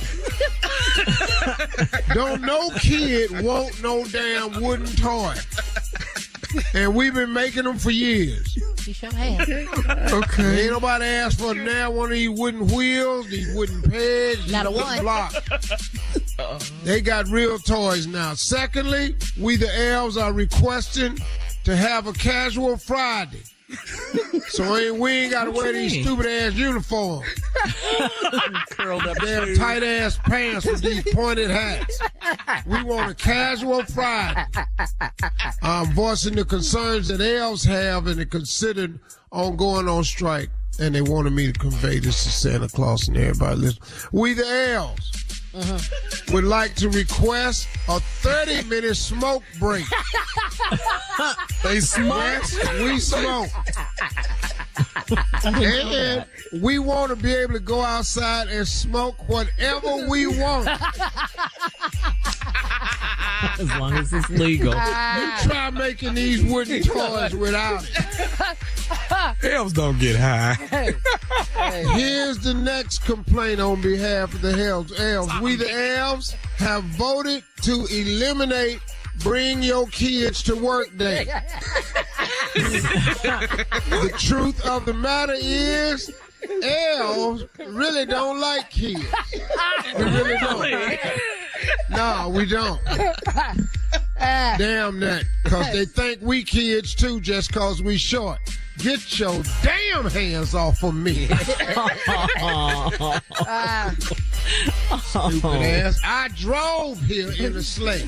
Speaker 7: Don't no kid want no damn wooden toy. And we've been making them for years.
Speaker 2: You sure have.
Speaker 7: Okay. Ain't nobody asked for now one of these wooden wheels, these wooden pegs,
Speaker 2: not a one
Speaker 7: block. They got real toys now. Secondly, we the elves are requesting to have a casual Friday. So we ain't got to wear these stupid ass uniforms.
Speaker 2: Curled up
Speaker 7: damn tight ass pants with these pointed hats. We want a casual Friday. I'm voicing the concerns that elves have and are considered on going on strike. And they wanted me to convey this to Santa Claus and everybody listen. We the elves would like to request a 30-minute smoke break.
Speaker 10: They smoke?
Speaker 7: Yes, we smoke. And we want to be able to go outside and smoke whatever we want.
Speaker 9: As long as it's legal.
Speaker 7: You try making these wooden toys without it.
Speaker 10: Elves don't get high.
Speaker 7: Here's the next complaint on behalf of the elves. We the elves have voted to eliminate Bring Your Kids to Work Day. The truth of the matter is, elves really don't like kids. We really don't. No, we don't. Damn that. Because they think we kids too just because we short. Get your damn hands off of me. Stupid ass. I drove here in a sleigh.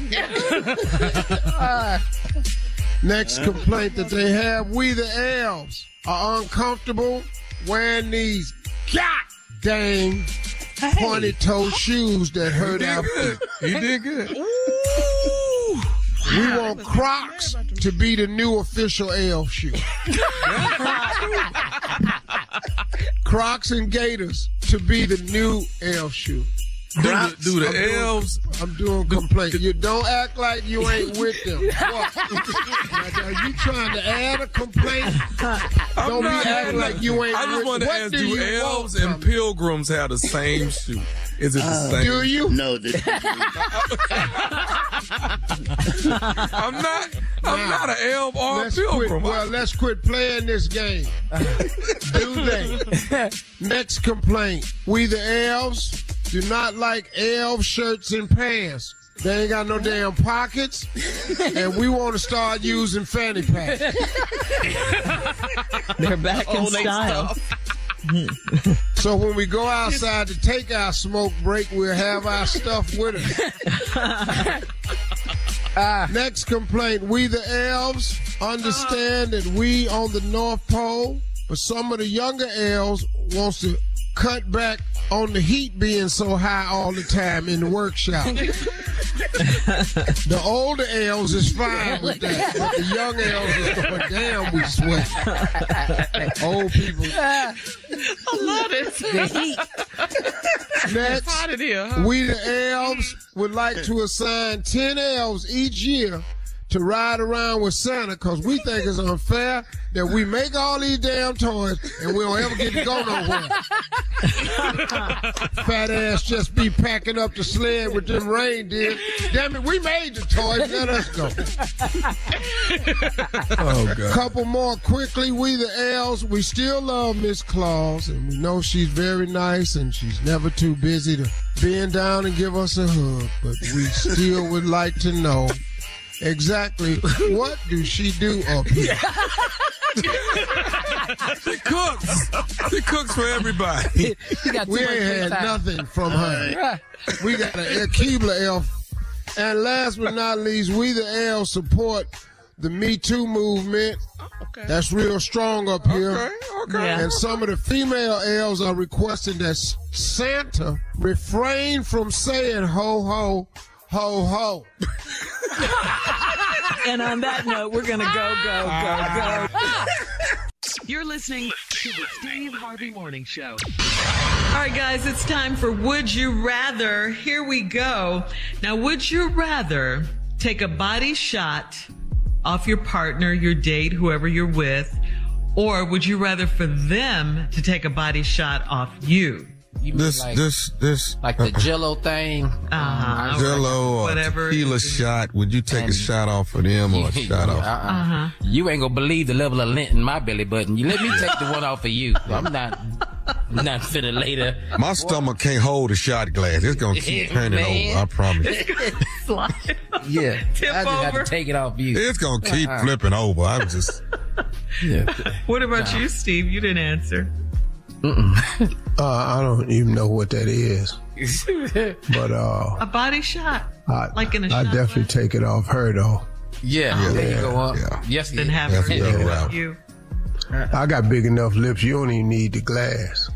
Speaker 7: Next complaint that they have, we the elves are uncomfortable wearing these dang pointed toe shoes that hurt our feet.
Speaker 10: You did good.
Speaker 7: We want Crocs to be the new official elf shoe. Crocs and Gators to be the new elf shoe.
Speaker 10: Do the elves?
Speaker 7: I'm doing complaint. You don't act like you ain't with them. What? Now, are you trying to add a complaint? Don't be acting like you ain't with them.
Speaker 10: I just wanted to ask, do elves and pilgrims have the same shoe? Is it the same?
Speaker 7: Do you?
Speaker 11: No.
Speaker 10: I'm not an elf or a pilgrim.
Speaker 7: Let's quit playing this game. Do they? Next complaint. We the elves do not like elf shirts and pants. They ain't got no damn pockets, and we want to start using fanny packs.
Speaker 9: They're back in style.
Speaker 7: So when we go outside to take our smoke break, we'll have our stuff with us. Next complaint. We the elves understand that we on the North Pole, but some of the younger elves wants to cut back on the heat being so high all the time in the workshop. The older elves is fine with that, but the young elves is going, damn, we sweat. Old people.
Speaker 9: I love it. The heat.
Speaker 7: Next,
Speaker 9: It's hot in here, huh?
Speaker 7: we the elves would like to assign 10 elves each year to ride around with Santa because we think it's unfair that we make all these damn toys and we don't ever get to go nowhere. Fat ass just be packing up the sled with them reindeer. Damn it, we made the toys. Let us go.
Speaker 10: Oh, God.
Speaker 7: Couple more quickly. We the elves, we still love Miss Claus and we know she's very nice and she's never too busy to bend down and give us a hug. But we still would like to know exactly what do she do up here?
Speaker 10: She cooks for everybody.
Speaker 7: We ain't had nothing from her. We got a Keebler elf. And last but not least, we the elves support the Me Too movement. Okay. That's real strong up here.
Speaker 10: Okay.
Speaker 7: Yeah. And some of the female elves are requesting that Santa refrain from saying ho, ho, ho, ho.
Speaker 12: And on that note, we're going to go.
Speaker 5: You're listening to the Steve Harvey Morning Show.
Speaker 12: All right, guys, it's time for Would You Rather. Here we go. Now, would you rather take a body shot off your partner, your date, whoever you're with, or would you rather for them to take a body shot off you?
Speaker 10: This
Speaker 2: like the Jello thing,
Speaker 10: Jello or
Speaker 12: whatever.
Speaker 10: Tequila shot. Would you take a shot off for them or a shot off?
Speaker 2: You ain't gonna believe the level of lint in my belly button. You let me take the one off of you. I'm not finna later.
Speaker 10: My stomach can't hold a shot glass. It's gonna keep turning over. I promise.
Speaker 12: Slide.
Speaker 2: Yeah,
Speaker 12: Tip
Speaker 2: I just
Speaker 12: over.
Speaker 2: have to take it off you.
Speaker 10: It's gonna keep flipping over. I'm just.
Speaker 12: What about you, Steve? You didn't answer.
Speaker 7: I don't even know what that is. But
Speaker 12: a body shot, like in a shot.
Speaker 7: I definitely take it off her though.
Speaker 2: Yeah, there you go up.
Speaker 10: Yeah.
Speaker 2: Yes,
Speaker 12: Then have her take it off you.
Speaker 7: I got big enough lips. You don't even need the glass.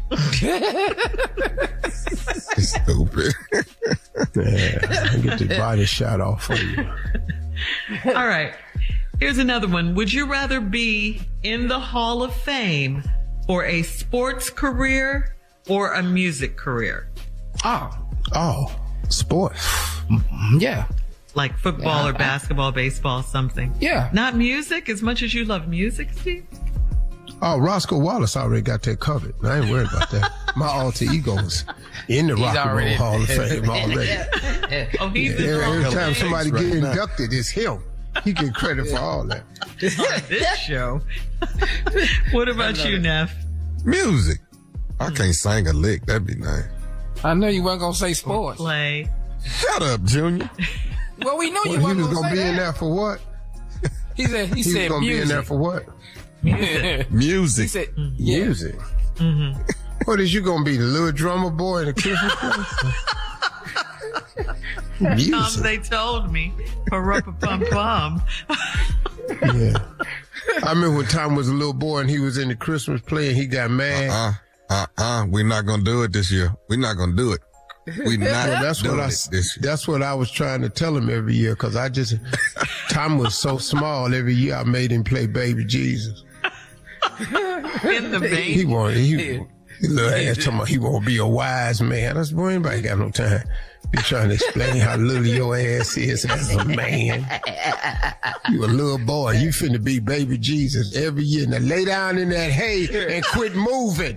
Speaker 10: Stupid.
Speaker 7: Yeah, I get the body shot off for you.
Speaker 12: All right. Here's another one. Would you rather be in the Hall of Fame for a sports career or a music career?
Speaker 7: Oh, sports.
Speaker 2: Yeah.
Speaker 12: Like football or basketball, baseball, something.
Speaker 2: Yeah.
Speaker 12: Not music, as much as you love music, Steve?
Speaker 7: Oh, Roscoe Wallace already got that covered. I ain't worried about that. My alter ego is in the Rock and Roll Hall of Fame already.
Speaker 12: Oh, he's
Speaker 7: Every time somebody get inducted, it's him. He get credit for all that.
Speaker 12: On this show. What about you, Neff?
Speaker 10: Music. I can't sing a lick. That'd be nice.
Speaker 2: I know you weren't gonna say sports.
Speaker 12: Play.
Speaker 10: Shut up, Junior.
Speaker 2: Well, we know you
Speaker 7: He
Speaker 2: weren't
Speaker 7: was gonna
Speaker 2: say
Speaker 7: be
Speaker 2: that.
Speaker 7: in there for what?
Speaker 2: He said
Speaker 7: He was gonna be in there for what?
Speaker 10: Music.
Speaker 2: He said
Speaker 7: Music.
Speaker 12: Mm-hmm.
Speaker 7: What is you gonna be, the little drummer boy in the Christmas play? Music.
Speaker 12: They told me. Pum-pum-pum.
Speaker 7: Yeah. I remember when Tom was a little boy and he was in the Christmas play and he got mad.
Speaker 10: We're not gonna do it this year. We're not gonna do it. We not.
Speaker 7: Well, that's what I was trying to tell him every year, because Tom was so small. Every year I made him play Baby Jesus.
Speaker 12: In the baby.
Speaker 7: He little ass talking about he won't be a wise man. I said, boy, anybody got no time. Be trying to explain how little your ass is as a man. You a little boy. You finna be Baby Jesus every year. Now lay down in that hay and quit moving.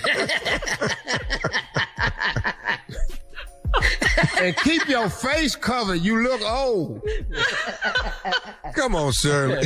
Speaker 7: And keep your face covered. You look old.
Speaker 10: Come on, Shirley.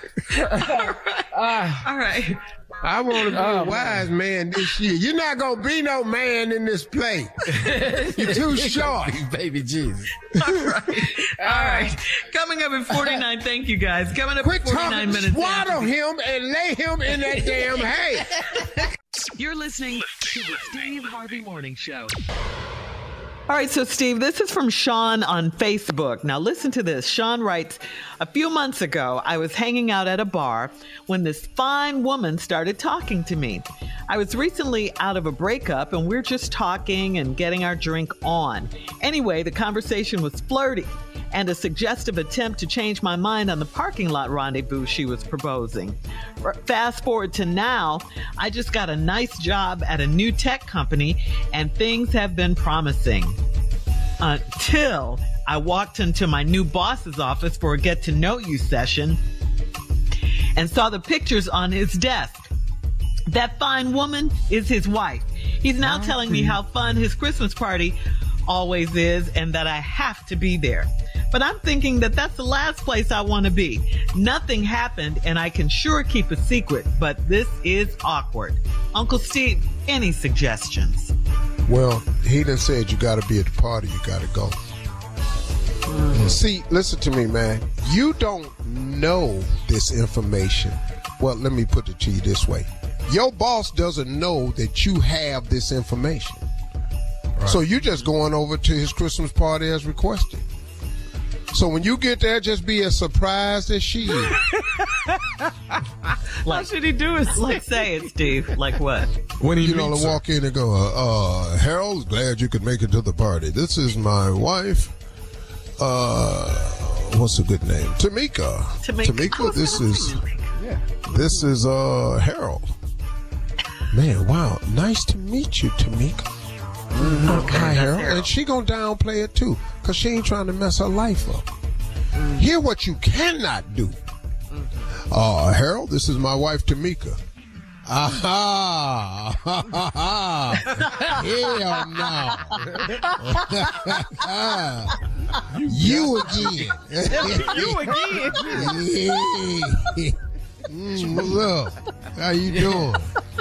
Speaker 12: All right.
Speaker 7: I want to be a wise man this year. You're not going to be no man in this play. You're too short.
Speaker 2: Baby Jesus.
Speaker 12: All right. Coming up at 49, thank you guys. Coming up at 49 minutes.
Speaker 7: Swaddle him and lay him in that damn hay.
Speaker 5: You're listening to the Steve Harvey Morning Show.
Speaker 12: All right, so Steve, this is from Sean on Facebook. Now listen to this. Sean writes, a few months ago, I was hanging out at a bar when this fine woman started talking to me. I was recently out of a breakup and we're just talking and getting our drink on. Anyway, the conversation was flirty and a suggestive attempt to change my mind on the parking lot rendezvous she was proposing. Fast forward to now, I just got a nice job at a new tech company and things have been promising. Until I walked into my new boss's office for a get-to-know-you session and saw the pictures on his desk. That fine woman is his wife. He's now telling me how fun his Christmas party always is and that I have to be there. But I'm thinking that that's the last place I want to be. Nothing happened and I can sure keep a secret, but this is awkward. Uncle Steve, any suggestions?
Speaker 7: Well, he done said you got to be at the party, you got to go. See, listen to me, man. You don't know this information Well, let me put it to you this way. Your boss doesn't know that you have this information. Right. So you're just going over to his Christmas party as requested. So when you get there, just be as surprised as she is.
Speaker 12: How should he do it? Like, say it, Steve. Like what?
Speaker 7: When he walk in and go, Harold, glad you could make it to the party. This is my wife. What's a good name? Tamika. Tamika, this is Harold. Man, wow. Nice to meet you, Tamika. Okay, hi, Harold. And she gonna downplay it too, because she ain't trying to mess her life up. Hear what you cannot do. Harold, this is my wife, Tamika. Aha! Hell no! You again. What's up? How you doing?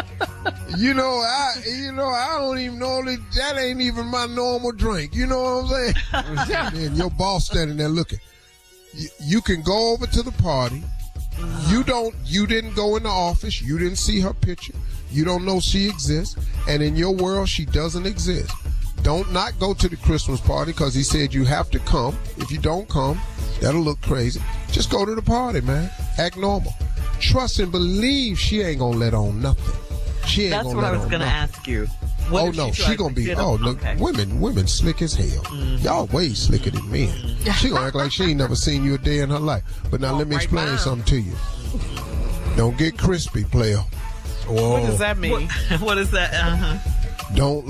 Speaker 7: I don't even know that ain't even my normal drink. You know what I'm saying? And your boss standing there looking. You can go over to the party. You didn't go in the office. You didn't see her picture. You don't know she exists. And in your world, she doesn't exist. Don't not go to the Christmas party because he said you have to come. If you don't come, that'll look crazy. Just go to the party, man. Act normal. Trust and believe she ain't gonna let on nothing.
Speaker 12: That's what I was going to ask you.
Speaker 7: She gonna be. Okay. Women slick as hell. Mm-hmm. Y'all way slicker than men. She gonna act like she ain't never seen you a day in her life. But now let me explain something to you. Don't get crispy, player.
Speaker 9: Whoa. What does that mean?
Speaker 12: What is that?
Speaker 7: Don't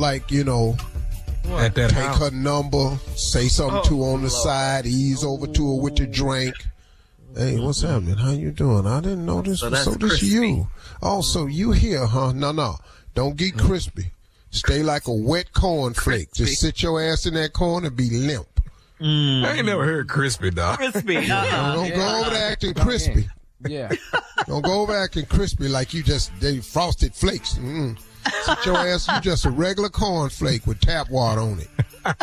Speaker 10: at that
Speaker 7: take
Speaker 10: house.
Speaker 7: her number, say something to her on the side, ease over to her with the drink. Hey, what's happening? How you doing? I didn't know this. So this you. Oh, so you here, huh? No. Don't get crispy. Stay like a wet cornflake. Just sit your ass in that corner and be limp.
Speaker 10: I ain't never heard crispy, dog.
Speaker 12: Crispy.
Speaker 7: Don't go over there acting crispy.
Speaker 2: Yeah.
Speaker 7: Don't go over acting crispy like they frosted flakes. Sit your ass, you just a regular cornflake with tap water on it.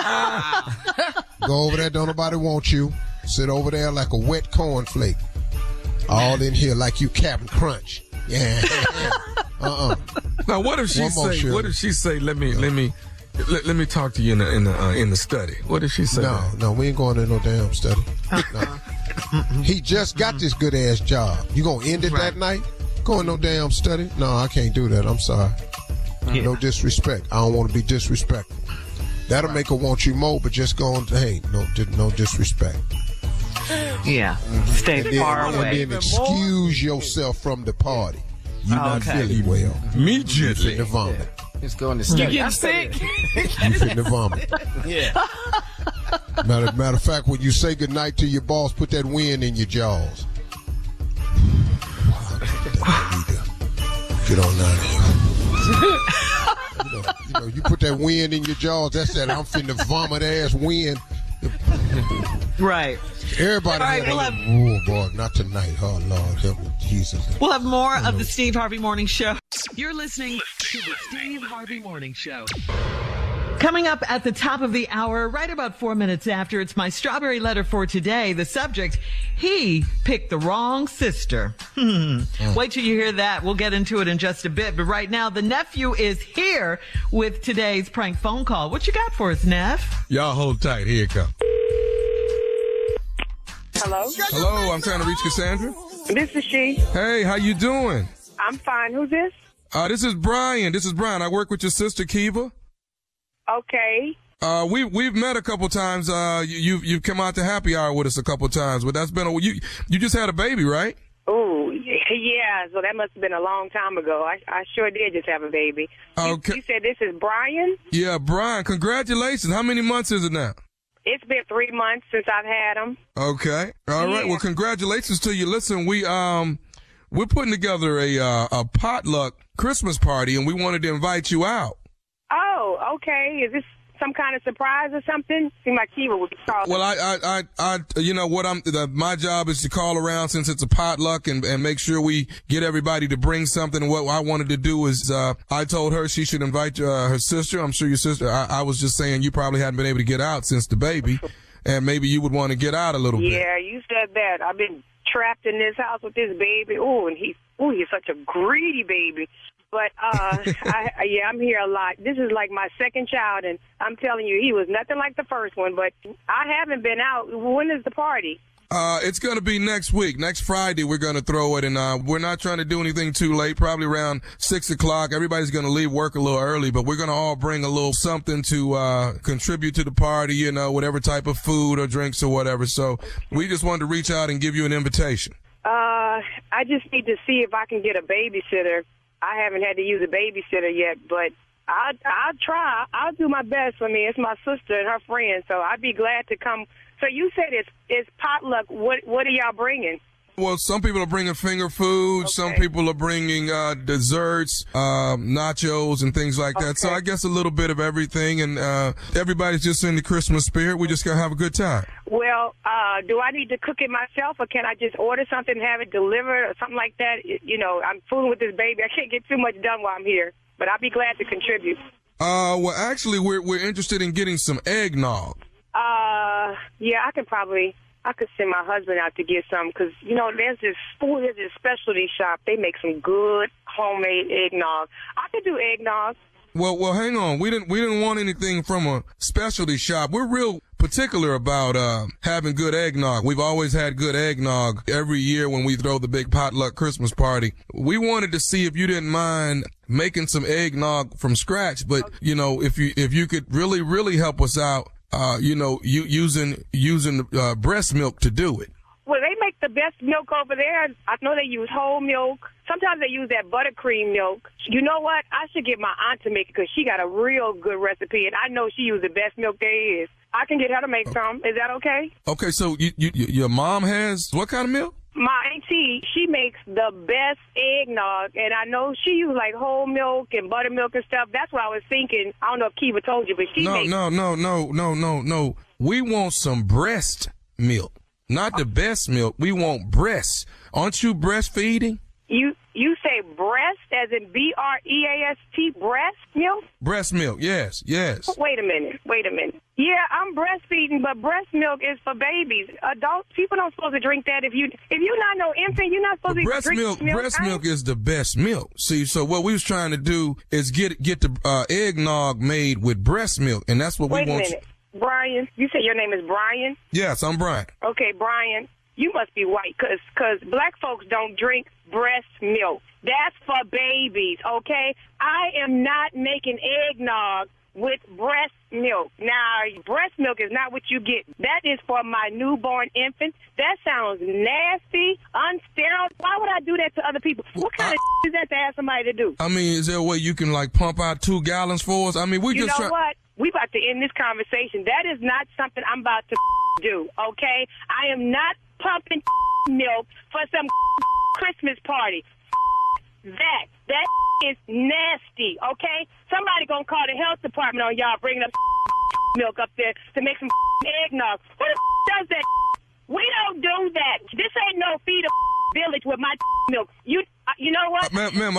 Speaker 7: Go over there, don't nobody want you. Sit over there like a wet cornflake. All in here like you Captain Crunch. Yeah.
Speaker 10: Now what if she say, let me talk to you in the study? What if she say?
Speaker 7: No, we ain't going to no damn study. No. He just got this good ass job. You gonna end it that night? Going no damn study? No, I can't do that. I'm sorry. No disrespect. I don't want to be disrespectful. That'll make her want you more, but just go on. Hey, no disrespect.
Speaker 12: Yeah, stay far away.
Speaker 7: And then excuse yourself from the party. You're not feeling well.
Speaker 10: Immediately.
Speaker 7: You finna vomit.
Speaker 2: It's going to study.
Speaker 9: You getting sick?
Speaker 7: You finna vomit.
Speaker 2: Yeah.
Speaker 7: Matter of fact, when you say goodnight to your boss, put that wind in your jaws. Get on down here. You put that wind in your jaws. That's that I'm finna vomit ass wind.
Speaker 12: Right.
Speaker 7: Everybody oh boy, not tonight. Oh Lord, help me, Jesus.
Speaker 12: We'll have more of the Steve Harvey Morning Show.
Speaker 5: You're listening to the Steve Harvey Morning Show.
Speaker 12: Coming up at the top of the hour, right about 4 minutes after, it's my strawberry letter for today. The subject, he picked the wrong sister. Wait till you hear that. We'll get into it in just a bit. But right now, the nephew is here with today's prank phone call. What you got for us, Neff?
Speaker 10: Y'all hold tight. Here it comes.
Speaker 16: Hello?
Speaker 10: Hello, I'm trying to reach Cassandra.
Speaker 16: This is she.
Speaker 10: Hey, how you doing?
Speaker 16: I'm fine. Who's this?
Speaker 10: This is Brian. I work with your sister, Kiva.
Speaker 16: Okay.
Speaker 10: We've met a couple times. You've come out to happy hour with us a couple times, but that's been you just had a baby, right?
Speaker 16: Oh, yeah. So that must have been a long time ago. I sure did just have a baby.
Speaker 10: Okay.
Speaker 16: You said this is Brian?
Speaker 10: Yeah, Brian. Congratulations. How many months is it now?
Speaker 16: It's been 3 months since I've had him.
Speaker 10: Okay. All right. Well, congratulations to you. Listen, we're putting together a potluck Christmas party, and we wanted to invite you out.
Speaker 16: Oh, okay. Is this some kind of surprise or something? Seemed like Kiva would be calling.
Speaker 10: Well, my job is to call around since it's a potluck and make sure we get everybody to bring something. And what I wanted to do is, I told her she should invite her sister. I'm sure your sister, I was just saying you probably hadn't been able to get out since the baby, and maybe you would want to get out a little bit.
Speaker 16: Yeah, you said that. I've been trapped in this house with this baby. Oh, and he's such a greedy baby. But I'm here a lot. This is like my second child, and I'm telling you, he was nothing like the first one. But I haven't been out. When is the party?
Speaker 10: It's going to be next week. Next Friday, we're going to throw it, and we're not trying to do anything too late, probably around 6 o'clock. Everybody's going to leave work a little early, but we're going to all bring a little something to contribute to the party, whatever type of food or drinks or whatever. So we just wanted to reach out and give you an invitation.
Speaker 16: I just need to see if I can get a babysitter. I haven't had to use a babysitter yet, but I'll try. I'll do my best. I mean, it's my sister and her friend, so I'd be glad to come. So you said it's potluck. What are y'all bringing?
Speaker 10: Well, some people are bringing finger food. Okay. Some people are bringing desserts, nachos, and things like that. So I guess a little bit of everything, and everybody's just in the Christmas spirit. We're just going to have a good time.
Speaker 16: Well, do I need to cook it myself, or can I just order something and have it delivered or something like that? I'm fooling with this baby. I can't get too much done while I'm here, but I'll be glad to contribute.
Speaker 10: Well, actually, we're interested in getting some eggnog.
Speaker 16: Yeah, I could send my husband out to get some because, there's this specialty shop. They make some good homemade eggnog. I could do eggnog.
Speaker 10: Well, hang on. We didn't want anything from a specialty shop. We're real particular about having good eggnog. We've always had good eggnog every year when we throw the big potluck Christmas party. We wanted to see if you didn't mind making some eggnog from scratch, but if you could really, really help us out. Using breast milk to do it.
Speaker 16: Well, they make the best milk over there. I know they use whole milk. Sometimes they use that buttercream milk. You know what? I should get my aunt to make it because she got a real good recipe, and I know she uses the best milk there is. I can get her to make some. Is that okay?
Speaker 10: Okay, so your mom has what kind of milk?
Speaker 16: My auntie, she makes the best eggnog, and I know she uses like whole milk and buttermilk and stuff. That's what I was thinking. I don't know if Kiva told you, but she makes...
Speaker 10: No. We want some breast milk, not the best milk. We want breast. Aren't you breastfeeding?
Speaker 16: You say breast as in BREAST, breast milk?
Speaker 10: Breast milk, yes.
Speaker 16: Wait a minute. Yeah, I'm breastfeeding, but breast milk is for babies. Adults, people don't supposed to drink that. If you're not no infant, you're not supposed to drink milk.
Speaker 10: Breast milk is the best milk. See, so what we was trying to do is get the eggnog made with breast milk, and that's what we want.
Speaker 16: Wait a minute. Brian, you say your name is Brian?
Speaker 10: Yes, I'm Brian.
Speaker 16: Okay, Brian. You must be white because black folks don't drink breast milk. That's for babies, okay? I am not making eggnog with breast milk. Now, breast milk is not what you get. That is for my newborn infant. That sounds nasty, unsterile. Why would I do that to other people? What kind of is that to ask somebody to do?
Speaker 10: I mean, is there a way you can, pump out 2 gallons for us? I mean,
Speaker 16: You know what? We about to end this conversation. That is not something I'm about to do, okay? I am not pumping milk for some Christmas party. That is nasty, okay? Somebody gonna call the health department on y'all bringing up milk up there to make some eggnog. Who the does that? We don't do that. This ain't no feed a village with my milk. You know what?
Speaker 10: Ma'am,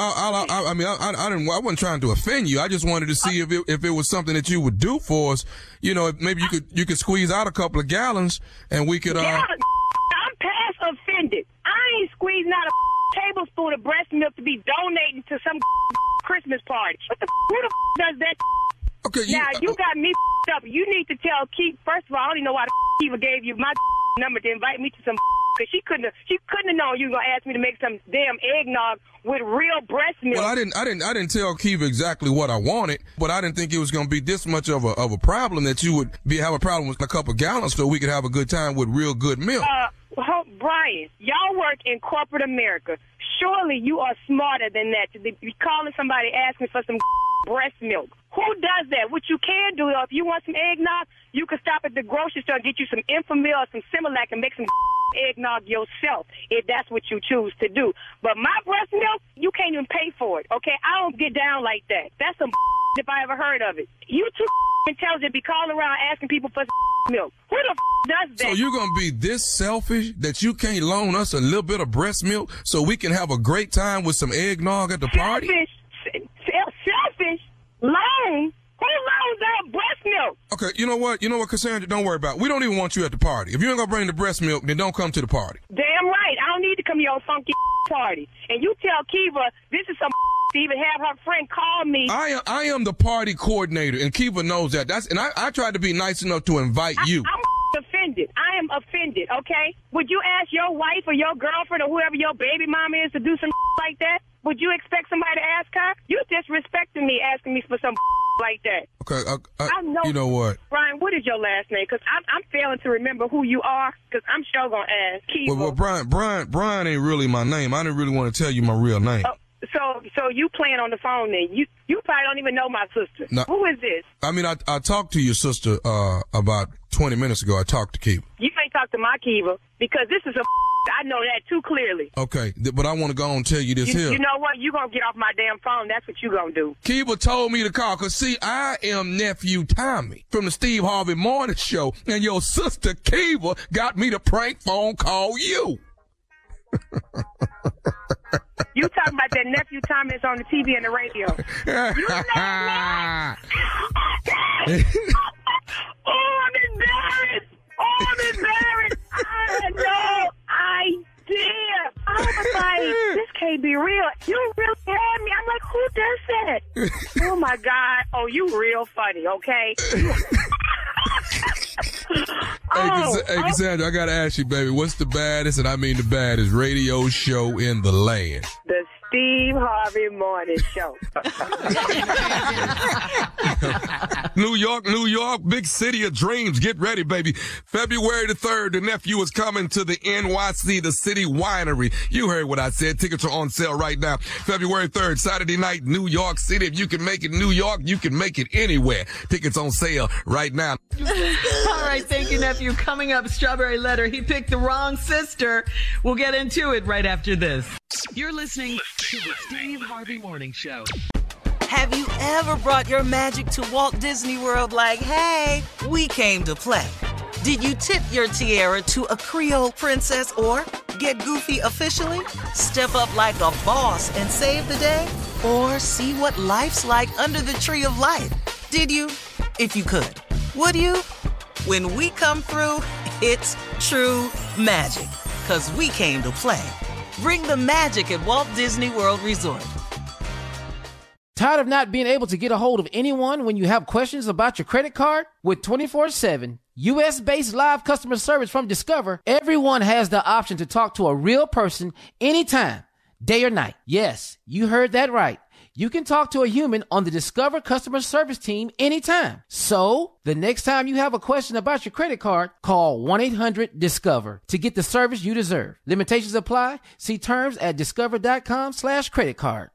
Speaker 10: I wasn't trying to offend you. I just wanted to see if it was something that you would do for us. Maybe you could squeeze out a couple of gallons and we could.
Speaker 16: I'm past offended. I ain't squeezing out a tablespoon of breast milk to be donating to some Christmas party. Who the does that?
Speaker 10: Okay.
Speaker 16: You got me up. You need to tell Keith. First of all, I don't even know why the Kiva gave you my number to invite me to some. Because she couldn't have known you were gonna ask me to make some damn eggnog with real breast milk.
Speaker 10: Well, I didn't tell Kiva exactly what I wanted, but I didn't think it was gonna be this much of a problem that you would have a problem with a couple of gallons, so we could have a good time with real good milk.
Speaker 16: Brian, y'all work in corporate America. Surely you are smarter than that to be calling somebody asking for some breast milk. Who does that? What you can do, if you want some eggnog, you can stop at the grocery store and get you some Enfamil or some Similac and make some eggnog yourself, if that's what you choose to do. But my breast milk, you can't even pay for it, okay? I don't get down like that. That's some if I ever heard of it. You too intelligent be calling around asking people for milk. Who the does that?
Speaker 10: So you're going to be this selfish that you can't loan us a little bit of breast milk so we can have a great time with some eggnog at the party?
Speaker 16: Selfish? Loan? Who loans out breast milk?
Speaker 10: Okay, you know what, Cassandra, don't worry about it. We don't even want you at the party. If you ain't going to bring the breast milk, then don't come to the party.
Speaker 16: Damn right. funky party. And you tell Kiva this is some to even have her friend call me.
Speaker 10: I am the party coordinator, and Kiva knows that. I tried to be nice enough to invite you.
Speaker 16: I'm offended. I am offended, okay? Would you ask your wife or your girlfriend or whoever your baby mama is to do some like that? Would you expect somebody to ask her? You disrespecting me asking me for some like that.
Speaker 10: Okay,
Speaker 16: I know.
Speaker 10: You know what?
Speaker 16: Brian, what is your last name? Because I'm failing to remember who you are, because I'm sure going to ask. Kiva.
Speaker 10: Well, Brian ain't really my name. I didn't really want to tell you my real name.
Speaker 16: So you playing on the phone then? You probably don't even know my sister.
Speaker 10: No.
Speaker 16: Who is this?
Speaker 10: I mean, I talked to your sister about 20 minutes ago. I talked to Kiva.
Speaker 16: You ain't talked to my Kiva, because this is I know that too clearly.
Speaker 10: Okay, but I want to go on and tell you this here.
Speaker 16: You know what? You going to get off my damn phone. That's what you going to do.
Speaker 10: Kiva told me to call, because, see, I am Nephew Tommy from the Steve Harvey Morning Show, and your sister Kiva got me to prank phone call you.
Speaker 16: You talking about that Nephew Tommy that's on the TV and the radio. You know what? Oh, I'm embarrassed. I had no idea. I was like, this can't be real. You really had me. I'm like, who does that? Oh, my God. Oh, you real funny, okay?
Speaker 10: Hey, Cassandra, I got to ask you, baby, what's the baddest, and I mean the baddest, radio show in the land?
Speaker 16: The Steve Harvey Morning Show.
Speaker 10: New York, big city of dreams. Get ready, baby. February the 3rd, the nephew is coming to the NYC, the City Winery. You heard what I said. Tickets are on sale right now. February 3rd, Saturday night, New York City. If you can make it New York, you can make it anywhere. Tickets on sale right now.
Speaker 12: All right, thank you, nephew. Coming up, Strawberry Letter. He picked the wrong sister. We'll get into it right after this.
Speaker 5: You're listening to the Steve Harvey Morning Show.
Speaker 1: Have you ever brought your magic to Walt Disney World like, hey, we came to play? Did you tip your tiara to a Creole princess or get goofy officially? Step up like a boss and save the day? Or see what life's like under the tree of life? Did you? If you could. Would you? When we come through, it's true magic. 'Cause we came to play. Bring the magic at Walt Disney World Resort.
Speaker 2: Tired of not being able to get a hold of anyone when you have questions about your credit card? With 24/7 U.S.-based live customer service from Discover, everyone has the option to talk to a real person anytime, day or night. Yes, you heard that right. You can talk to a human on the Discover customer service team anytime. So, the next time you have a question about your credit card, call 1-800-DISCOVER to get the service you deserve. Limitations apply. See terms at discover.com/creditcard.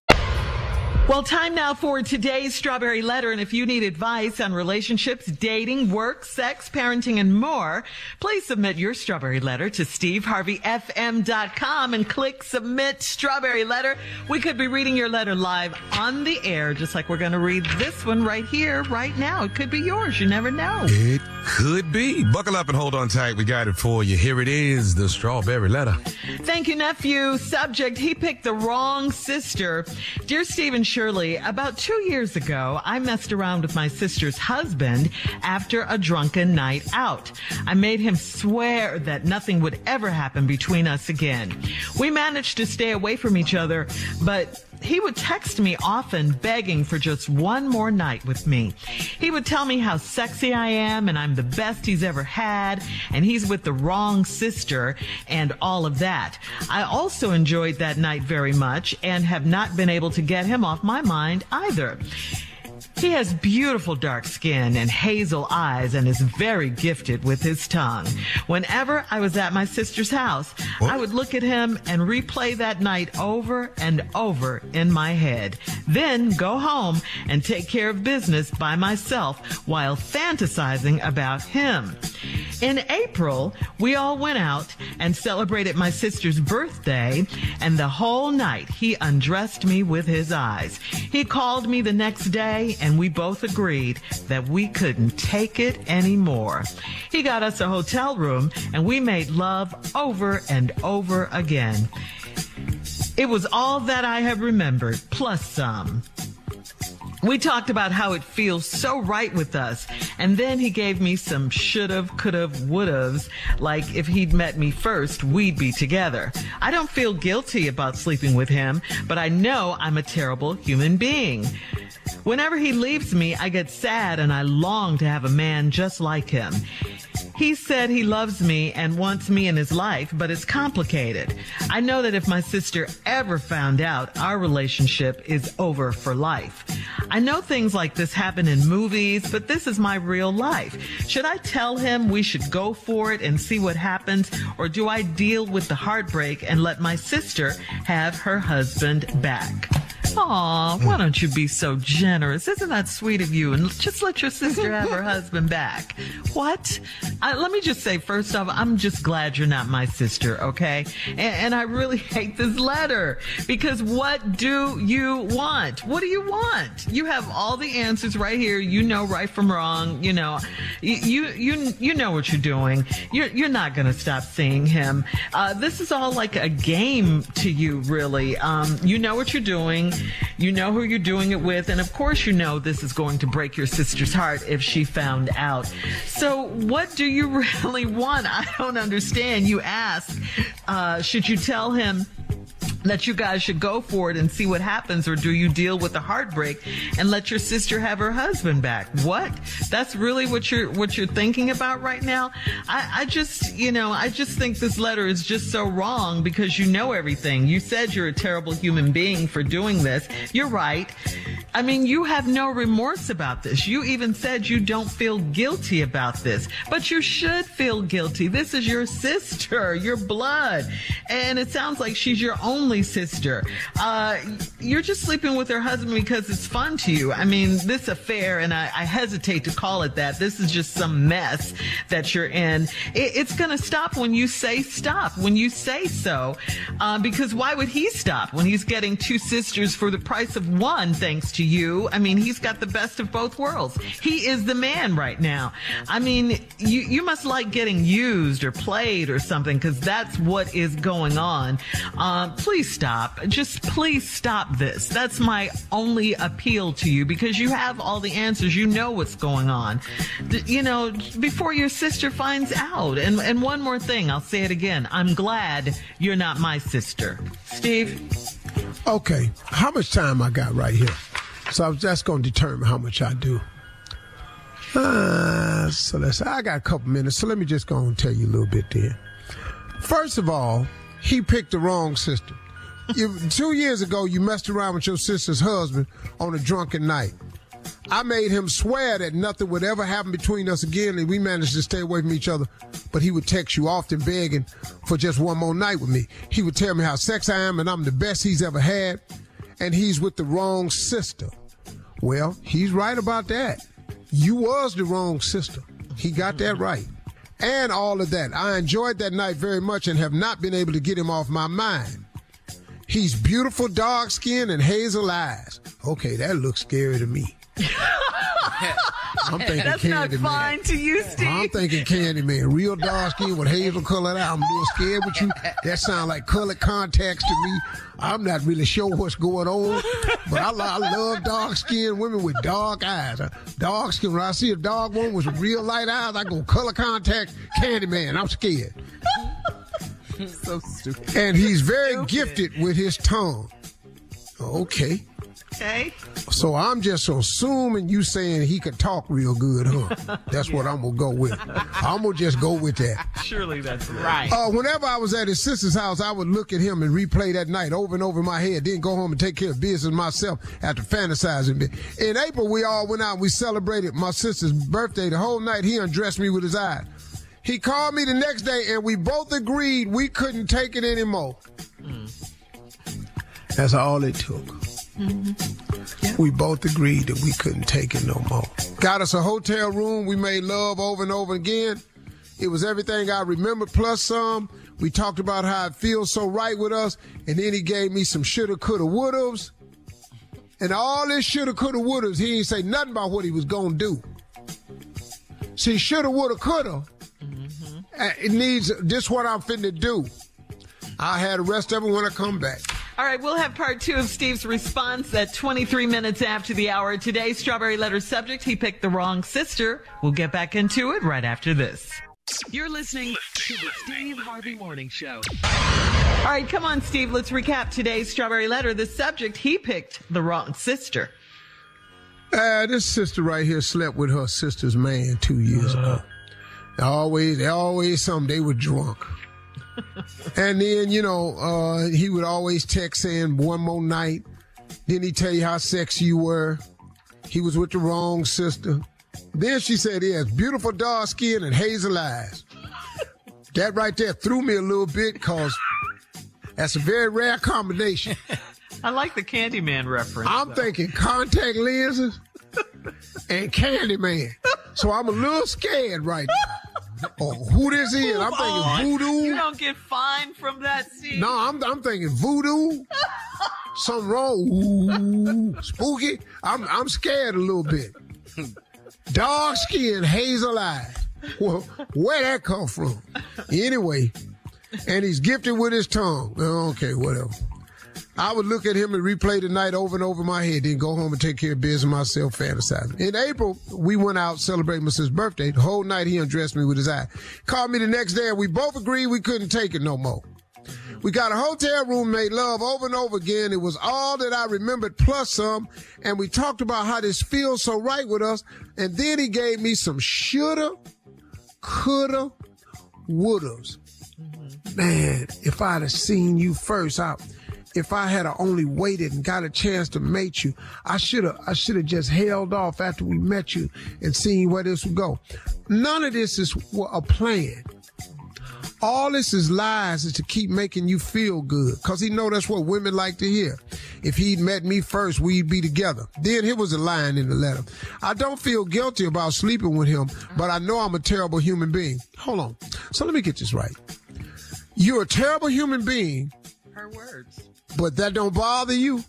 Speaker 12: Well, time now for today's Strawberry Letter. And if you need advice on relationships, dating, work, sex, parenting, and more, please submit your Strawberry Letter to SteveHarveyFM.com and click Submit Strawberry Letter. We could be reading your letter live on the air, just like we're going to read this one right here, right now. It could be yours. You never know.
Speaker 17: It could be. Buckle up and hold on tight. We got it for you. Here it is, the Strawberry Letter.
Speaker 12: Thank you, nephew. Subject, he picked the wrong sister. Dear Steve and Shirley, about 2 years ago, I messed around with my sister's husband after a drunken night out. I made him swear that nothing would ever happen between us again. We managed to stay away from each other, but he would text me often begging for just one more night with me. He would tell me how sexy I am and I'm the best he's ever had and he's with the wrong sister and all of that. I also enjoyed that night very much and have not been able to get him off my mind either. He has beautiful dark skin and hazel eyes and is very gifted with his tongue. Whenever I was at my sister's house, I would look at him and replay that night over and over in my head. Then go home and take care of business by myself while fantasizing about him. In April, we all went out and celebrated my sister's birthday, and the whole night he undressed me with his eyes. He called me the next day, and we both agreed that we couldn't take it anymore. He got us a hotel room, and we made love over and over again. It was all that I have remembered, plus some. We talked about how it feels so right with us. And then he gave me some should've, could've, would'ves, like if he'd met me first, we'd be together. I don't feel guilty about sleeping with him, but I know I'm a terrible human being. Whenever he leaves me, I get sad and I long to have a man just like him. He said he loves me and wants me in his life, but it's complicated. I know that if my sister ever found out, our relationship is over for life. I know things like this happen in movies, but this is my real life. Should I tell him we should go for it and see what happens, or do I deal with the heartbreak and let my sister have her husband back? Aw, why don't you be so generous? Isn't that sweet of you? And just let your sister have her husband back. What? Let me just say, first off, I'm just glad you're not my sister, okay? And I really hate this letter, because what do you want? What do you want? You have all the answers right here. You know right from wrong. You know, you know what you're doing. You're not going to stop seeing him. This is all like a game to you, really. You know what you're doing. You know who you're doing it with, and of course you know this is going to break your sister's heart if she found out. So what do you really want? I don't understand. You ask, should you tell him that you guys should go for it and see what happens, or do you deal with the heartbreak and let your sister have her husband back? What? That's really what you're thinking about right now? I just think this letter is just so wrong, because you know everything. You said you're a terrible human being for doing this. You're right. I mean, you have no remorse about this. You even said you don't feel guilty about this, but you should feel guilty. This is your sister, your blood, and it sounds like she's your only sister. You're just sleeping with her husband because it's fun to you. I mean, this affair, and I hesitate to call it that, this is just some mess that you're in. It's going to stop when you say stop, when you say so, because why would he stop when he's getting two sisters for the price of one, thanks to you? I mean, he's got the best of both worlds. He is the man right now. I mean, you must like getting used or played or something, because that's what is going on. Please stop. Just please stop this. That's my only appeal to you, because you have all the answers. You know what's going on, before your sister finds out. And one more thing, I'll say it again. I'm glad you're not my sister. Steve?
Speaker 7: Okay. How much time I got right here? So that's going to determine how much I do. So I got a couple minutes. So let me just go and tell you a little bit there. First of all, he picked the wrong sister. 2 years ago, you messed around with your sister's husband on a drunken night. I made him swear that nothing would ever happen between us again, and we managed to stay away from each other. But he would text you often begging for just one more night with me. He would tell me how sexy I am and I'm the best he's ever had, and he's with the wrong sister. Well, he's right about that. You was the wrong sister. He got that right. And all of that. I enjoyed that night very much and have not been able to get him off my mind. He's beautiful, dark skin, and hazel eyes. Okay, that looks scary to me. I'm thinking
Speaker 12: that's
Speaker 7: Candyman.
Speaker 12: Not fine to you, Steve.
Speaker 7: I'm thinking Candyman. Real dark skin with hazel colored eyes. I'm a little scared with you. That sounds like colored contacts to me. I'm not really sure what's going on, but I love dark skinned women with dark eyes. Dark skin. When I see a dark woman with real light eyes, I go color contacts, Candyman. I'm scared.
Speaker 2: So stupid.
Speaker 7: And he's very gifted with his tongue. Okay.
Speaker 12: Okay.
Speaker 7: So I'm just assuming you saying he could talk real good, huh? That's what I'm going to go with. I'm going to just go with that.
Speaker 12: Surely that's right.
Speaker 7: Whenever I was at his sister's house, I would look at him and replay that night over and over in my head, then go home and take care of business myself after fantasizing. In April, we all went out and we celebrated my sister's birthday. The whole night, he undressed me with his eyes. He called me the next day, and we both agreed we couldn't take it anymore. That's all it took. Mm-hmm. Yeah. We both agreed that we couldn't take it no more. Got us a hotel room. We made love over and over again. It was everything I remember plus some. We talked about how it feels so right with us, and then he gave me some shoulda, coulda, wouldas. And all this shoulda, coulda, wouldas, he didn't say nothing about what he was going to do. See, shoulda, woulda, coulda, it needs this what I'm finna do. I'll have the rest of it when I come back.
Speaker 12: All right, we'll have part 2 of Steve's response at 23 minutes after the hour. Today's Strawberry Letter subject, he picked the wrong sister. We'll get back into it right after this.
Speaker 5: You're listening to the Steve Harvey Morning Show.
Speaker 12: All right, come on, Steve. Let's recap today's Strawberry Letter. The subject, he picked the wrong sister.
Speaker 7: This sister right here slept with her sister's man 2 years ago. Always something. They were drunk. And then, he would always text saying, one more night. Then he'd tell you how sexy you were. He was with the wrong sister. Then she said he has beautiful dark skin and hazel eyes. That right there threw me a little bit because that's a very rare combination.
Speaker 12: I like the Candyman reference.
Speaker 7: I'm thinking contact lenses and Candyman. So I'm a little scared right now. Oh, who this is? I'm thinking voodoo.
Speaker 12: You don't get fined from that scene.
Speaker 7: No, I'm thinking voodoo. Something wrong. Ooh, spooky. I'm scared a little bit. Dark skin, hazel eyes. Well, where that come from? Anyway, and he's gifted with his tongue. Okay, whatever. I would look at him and replay the night over and over in my head, then go home and take care of business myself, fantasizing. In April, we went out celebrating my sister's birthday. The whole night, he undressed me with his eye. Called me the next day, and we both agreed we couldn't take it no more. We got a hotel room, made love over and over again. It was all that I remembered plus some, and we talked about how this feels so right with us, and then he gave me some shoulda, coulda, wouldas. Man, if I'd have seen you first, if I had only waited and got a chance to mate you, I should have just held off after we met you and seen where this would go. None of this is a plan. All this is lies is to keep making you feel good, because he know that's what women like to hear. If he'd met me first, we'd be together. Then here was a line in the letter. I don't feel guilty about sleeping with him, but I know I'm a terrible human being. Hold on. So let me get this right. You're a terrible human being.
Speaker 12: Her words.
Speaker 7: But that don't bother you?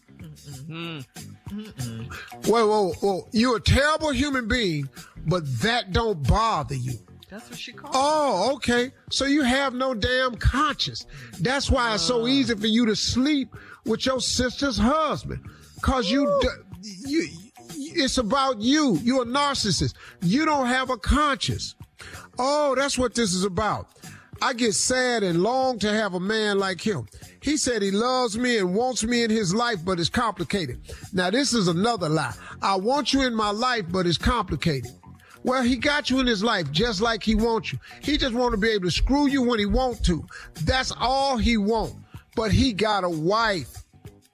Speaker 7: Whoa. You're a terrible human being, but that don't bother you.
Speaker 12: That's what she called
Speaker 7: Oh, okay. So you have no damn conscience. That's why it's so easy for you to sleep with your sister's husband. Because it's about you. You're a narcissist. You don't have a conscience. Oh, that's what this is about. I get sad and long to have a man like him. He said he loves me and wants me in his life, but it's complicated. Now, this is another lie. I want you in my life, but it's complicated. Well, he got you in his life just like he wants you. He just want to be able to screw you when he wants to. That's all he wants. But he got a wife.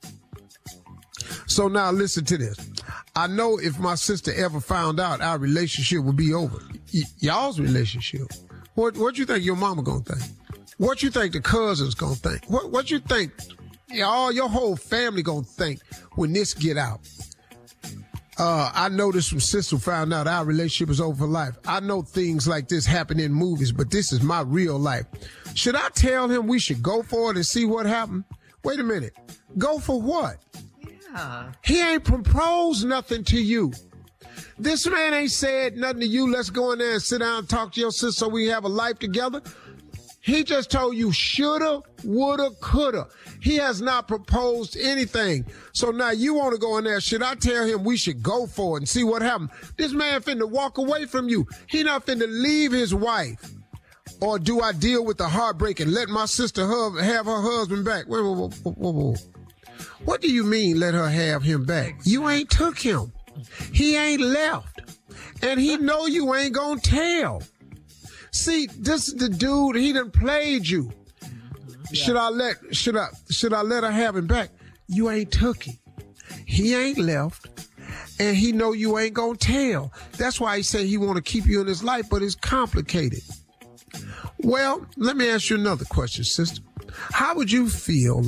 Speaker 7: So now listen to this. I know if my sister ever found out, our relationship would be over. Y'all's relationship. What you think your mama gonna think? What you think the cousins gonna think? What you think all your whole family gonna think when this get out? I know this from sister who found out our relationship is over for life. I know things like this happen in movies, but this is my real life. Should I tell him we should go for it and see what happened? Wait a minute. Go for what?
Speaker 12: Yeah.
Speaker 7: He ain't proposed nothing to you. This man ain't said nothing to you. Let's go in there and sit down and talk to your sister so we have a life together. He just told you shoulda, woulda, coulda. He has not proposed anything. So now you want to go in there. Should I tell him we should go for it and see what happens? This man finna walk away from you. He not finna leave his wife. Or do I deal with the heartbreak and let my sister have her husband back? Whoa. What do you mean let her have him back? You ain't took him. He ain't left. And he know you ain't gonna tell. See, this is the dude, he done played you. Yeah. Should I let her have him back? You ain't took him. He ain't left. And he know you ain't gonna tell. That's why he said he want to keep you in his life, but it's complicated. Well, let me ask you another question, sister. How would you feel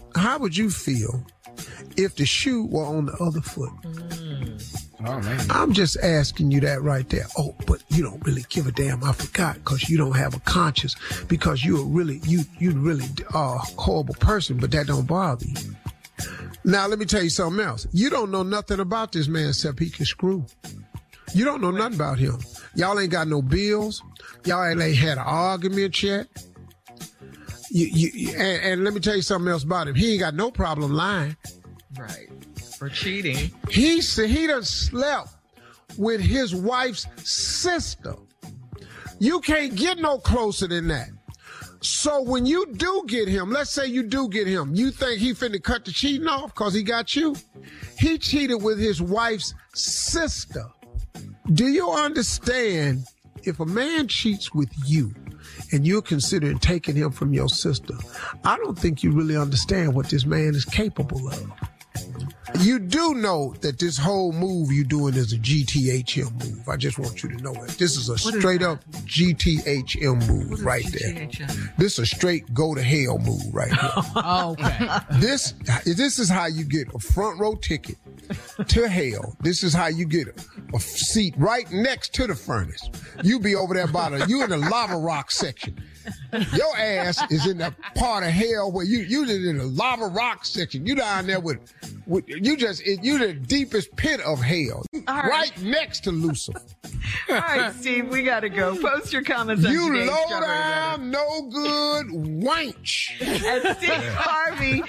Speaker 7: if the shoe were on the other foot?
Speaker 2: Oh, man.
Speaker 7: I'm just asking you that right there. Oh, but you don't really give a damn. I forgot, because you don't have a conscience, because you're really a horrible person, but that don't bother you. Now, let me tell you something else. You don't know nothing about this man except he can screw. You don't know nothing about him. Y'all ain't got no bills. Y'all ain't had an argument yet. And let me tell you something else about him. He ain't got no problem lying.
Speaker 12: Right. Or cheating.
Speaker 7: He said he done slept with his wife's sister. You can't get no closer than that. So when you do get him, let's say you do get him, you think he finna cut the cheating off because he got you? He cheated with his wife's sister. Do you understand if a man cheats with you and you're considering taking him from your sister, I don't think you really understand what this man is capable of. You do know that this whole move you're doing is a GTHM move. I just want you to know that. This is a straight up GTHM move right there. This is a straight go to hell move right here.
Speaker 9: Oh, okay.
Speaker 7: This is how you get a front row ticket to hell. This is how you get a seat right next to the furnace. You be over there you in the lava rock section. Your ass is in the part of hell where you in the lava rock section. You down there with you the deepest pit of hell. Right next to Lucifer.
Speaker 12: All right, Steve, we got to go. Post your comments on
Speaker 7: You
Speaker 12: today's
Speaker 7: low
Speaker 12: Strawberry
Speaker 7: down, no good wench.
Speaker 12: At Steve Harvey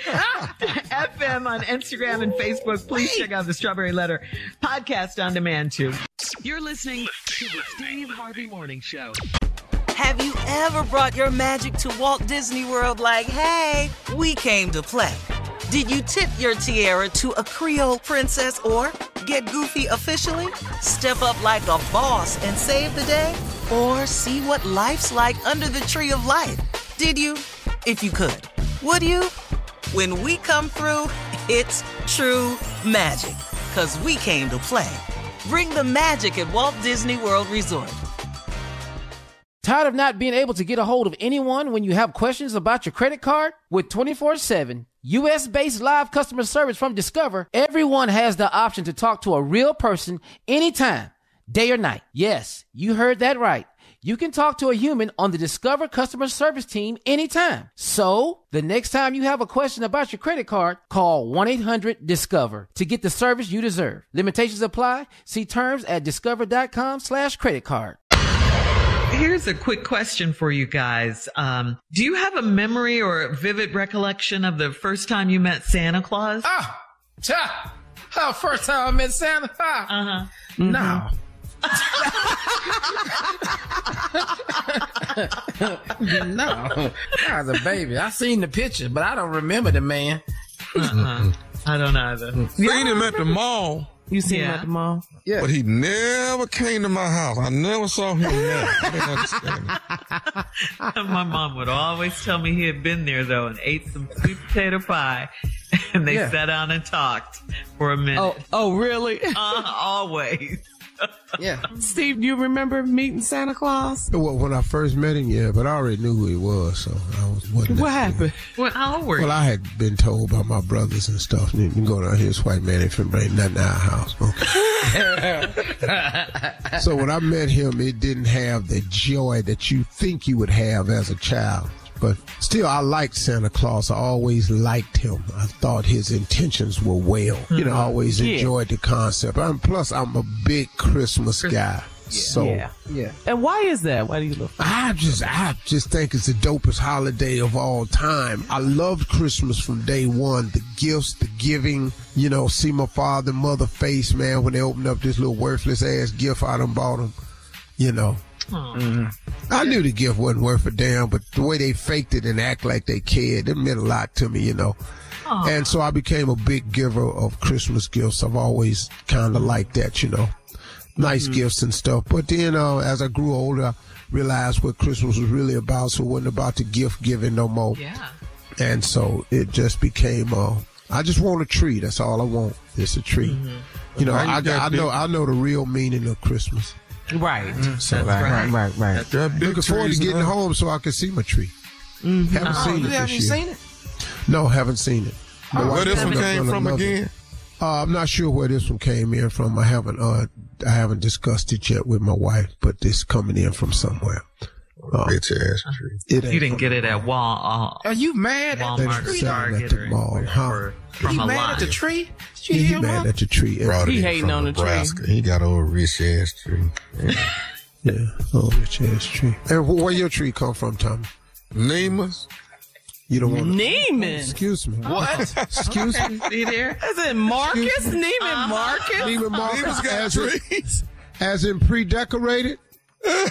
Speaker 12: FM on Instagram and Facebook. Please check out the Strawberry Letter podcast on demand too.
Speaker 5: You're listening to the Steve Harvey Morning Show.
Speaker 1: Have you ever brought your magic to Walt Disney World like, hey, we came to play? Did you tip your tiara to a Creole princess or get goofy officially? Step up like a boss and save the day? Or see what life's like under the tree of life? Did you? If you could. Would you? When we come through, it's true magic. 'Cause we came to play. Bring the magic at Walt Disney World Resort.
Speaker 2: Tired of not being able to get a hold of anyone when you have questions about your credit card? With 24/7 U.S.-based live customer service from Discover, everyone has the option to talk to a real person anytime, day or night. Yes, you heard that right. You can talk to a human on the Discover customer service team anytime. So, the next time you have a question about your credit card, call 1-800-DISCOVER to get the service you deserve. Limitations apply. See terms at discover.com/creditcard.
Speaker 12: Here's a quick question for you guys. Do you have a memory or a vivid recollection of the first time you met Santa Claus?
Speaker 2: First time I met Santa? No. No. I was a baby. I seen the picture, but I don't remember the man.
Speaker 12: I don't either.
Speaker 10: Seen him at the mall.
Speaker 9: You seen him at the mall?
Speaker 2: Yeah.
Speaker 10: But he never came to my house. I never saw him there. I didn't understand it.
Speaker 12: My mom would always tell me he had been there, though, and ate some sweet potato pie. And they sat down and talked for a minute.
Speaker 9: Oh, really?
Speaker 12: Always.
Speaker 2: Yeah.
Speaker 9: Steve, do you remember meeting Santa Claus?
Speaker 7: Well, when I first met him, yeah, but I already knew who he was, so wasn't.
Speaker 9: What happened?
Speaker 12: How old were you?
Speaker 7: Well, I had been told by my brothers and stuff. You can go down here, this white man ain't finna bring nothing to our house. Okay. So when I met him, it didn't have the joy that you think you would have as a child. But still, I liked Santa Claus. I always liked him. I thought his intentions were well. You know, I always enjoyed the concept. Plus, I'm a big Christmas guy. So
Speaker 9: yeah. And why is that? Why do you love?
Speaker 7: I just think it's the dopest holiday of all time. I loved Christmas from day one. The gifts, the giving. You know, see my father and mother face, man, when they opened up this little worthless ass gift I done bought them. You know. I knew the gift wasn't worth a damn, but the way they faked it and act like they cared, it meant a lot to me, you know. And so I became a big giver of Christmas gifts. I've always kind of liked that, you know. Nice gifts and stuff. But then as I grew older, I realized what Christmas was really about, so it wasn't about the gift giving no more.
Speaker 12: Yeah.
Speaker 7: And so it just became, I just want a tree. That's all I want. It's a tree. You know, I know the real meaning of Christmas.
Speaker 9: Right.
Speaker 7: So
Speaker 9: Right.
Speaker 7: Looking forward to getting home so I can see my tree. Haven't seen it this year.
Speaker 2: Seen it?
Speaker 7: No, haven't seen it.
Speaker 10: Where this one came from again?
Speaker 7: I'm not sure where this one came in from. I haven't discussed it yet with my wife, but this coming in from somewhere.
Speaker 10: Rich ass tree.
Speaker 12: You didn't get it at Walmart.
Speaker 2: Are you mad at the
Speaker 12: Walmart
Speaker 2: tree?
Speaker 12: or Target
Speaker 7: at the mall,
Speaker 12: from
Speaker 2: He
Speaker 12: a
Speaker 2: mad
Speaker 12: line.
Speaker 2: at the tree?
Speaker 7: He mad at the tree.
Speaker 9: He hating on the tree.
Speaker 10: He got a rich ass tree.
Speaker 7: Yeah, rich ass tree. And where your tree come from, Tommy?
Speaker 10: Nemus.
Speaker 7: You don't want
Speaker 9: Neiman.
Speaker 7: Excuse me.
Speaker 9: What?
Speaker 7: Excuse me.
Speaker 12: See there?
Speaker 9: Is it Marcus? Neiman Marcus?
Speaker 7: Neiman Marcus
Speaker 10: Neiman's got trees.
Speaker 7: as in pre-decorated?
Speaker 9: Yeah,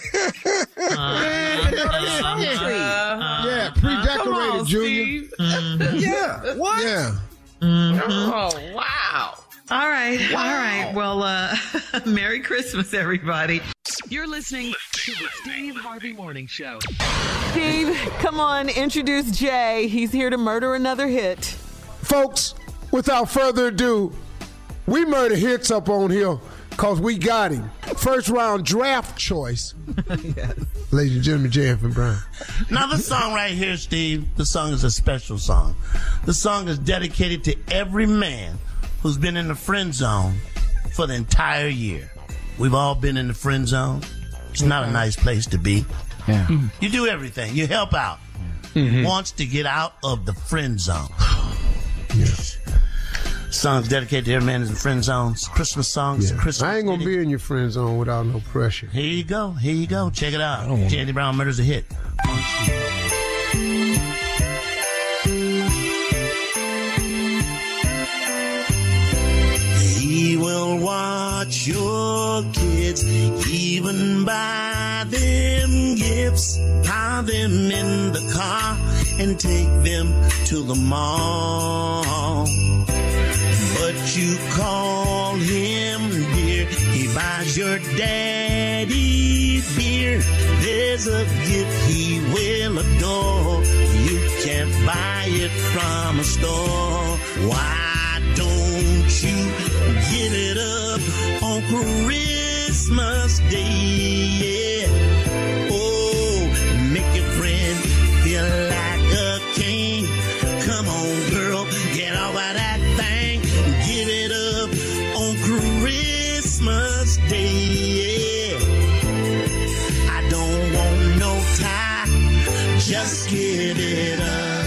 Speaker 7: pre-decorated,
Speaker 9: come on,
Speaker 7: Junior.
Speaker 10: Yeah. What?
Speaker 7: Yeah.
Speaker 9: Oh, wow.
Speaker 12: All right. Well, Merry Christmas, everybody.
Speaker 5: You're listening to the Steve Harvey Morning Show.
Speaker 9: Steve, come on, introduce Jay. He's here to murder another hit.
Speaker 7: Folks, without further ado, we murder hits up on here because we got him. First round draft choice.
Speaker 11: Yes.
Speaker 7: Ladies and gentlemen, Jay Anthony Brown.
Speaker 11: Now, this song right here, Steve, the song is a special song. The song is dedicated to every man who's been in the friend zone for the entire year. We've all been in the friend zone. It's not a nice place to be.
Speaker 2: Yeah.
Speaker 11: You do everything. You help out. Wants to get out of the friend zone. Yes. Songs dedicated to every man in the friend zones. Christmas songs.
Speaker 7: Yeah.
Speaker 11: Christmas
Speaker 7: I ain't going to be in your friend zone without no pressure.
Speaker 11: Here you go. Check it out. Jay Anthony Brown Murders a Hit. He will watch your kids, even buy them gifts, pile them in the car, and take them to the mall. But you call him dear, he buys your daddy beer. There's a gift he will adore, you can't buy it from a store. Why don't you give it up on Christmas Day? Yeah. Oh, make your friend feel like a king. Come on, girl, get off of that thing. Give it up on Christmas Day. Yeah. I don't want no tie, just give it up.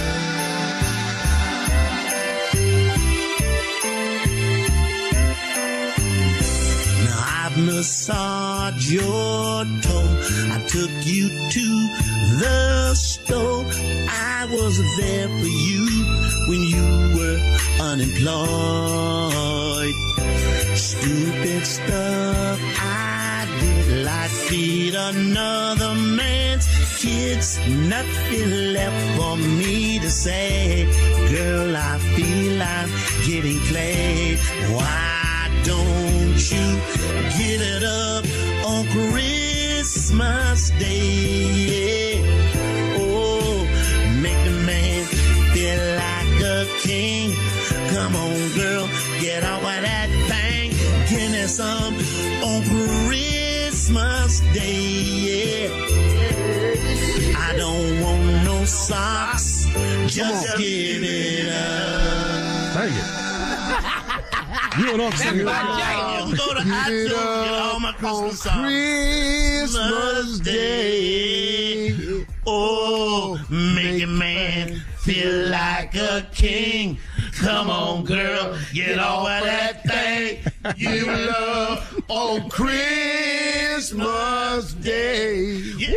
Speaker 11: Massage your toe. I took you to the store. I was there for you when you were unemployed. Stupid stuff I did, like feed another man's kids. Nothing left for me to say. Girl, I feel I'm getting played. Why don't you give it up on Christmas Day? Yeah. Oh, make the man feel like a king. Come on, girl, get out of that thing. Give me some on Christmas Day. Yeah. I don't want no socks, just give it up.
Speaker 13: Dang it. You and us singing.
Speaker 11: Go to iTunes, get all my Christmas songs. Christmas Day. Oh, make a man feel like a king. Come on, girl, get all of that thing you love on Christmas Day. Yeah.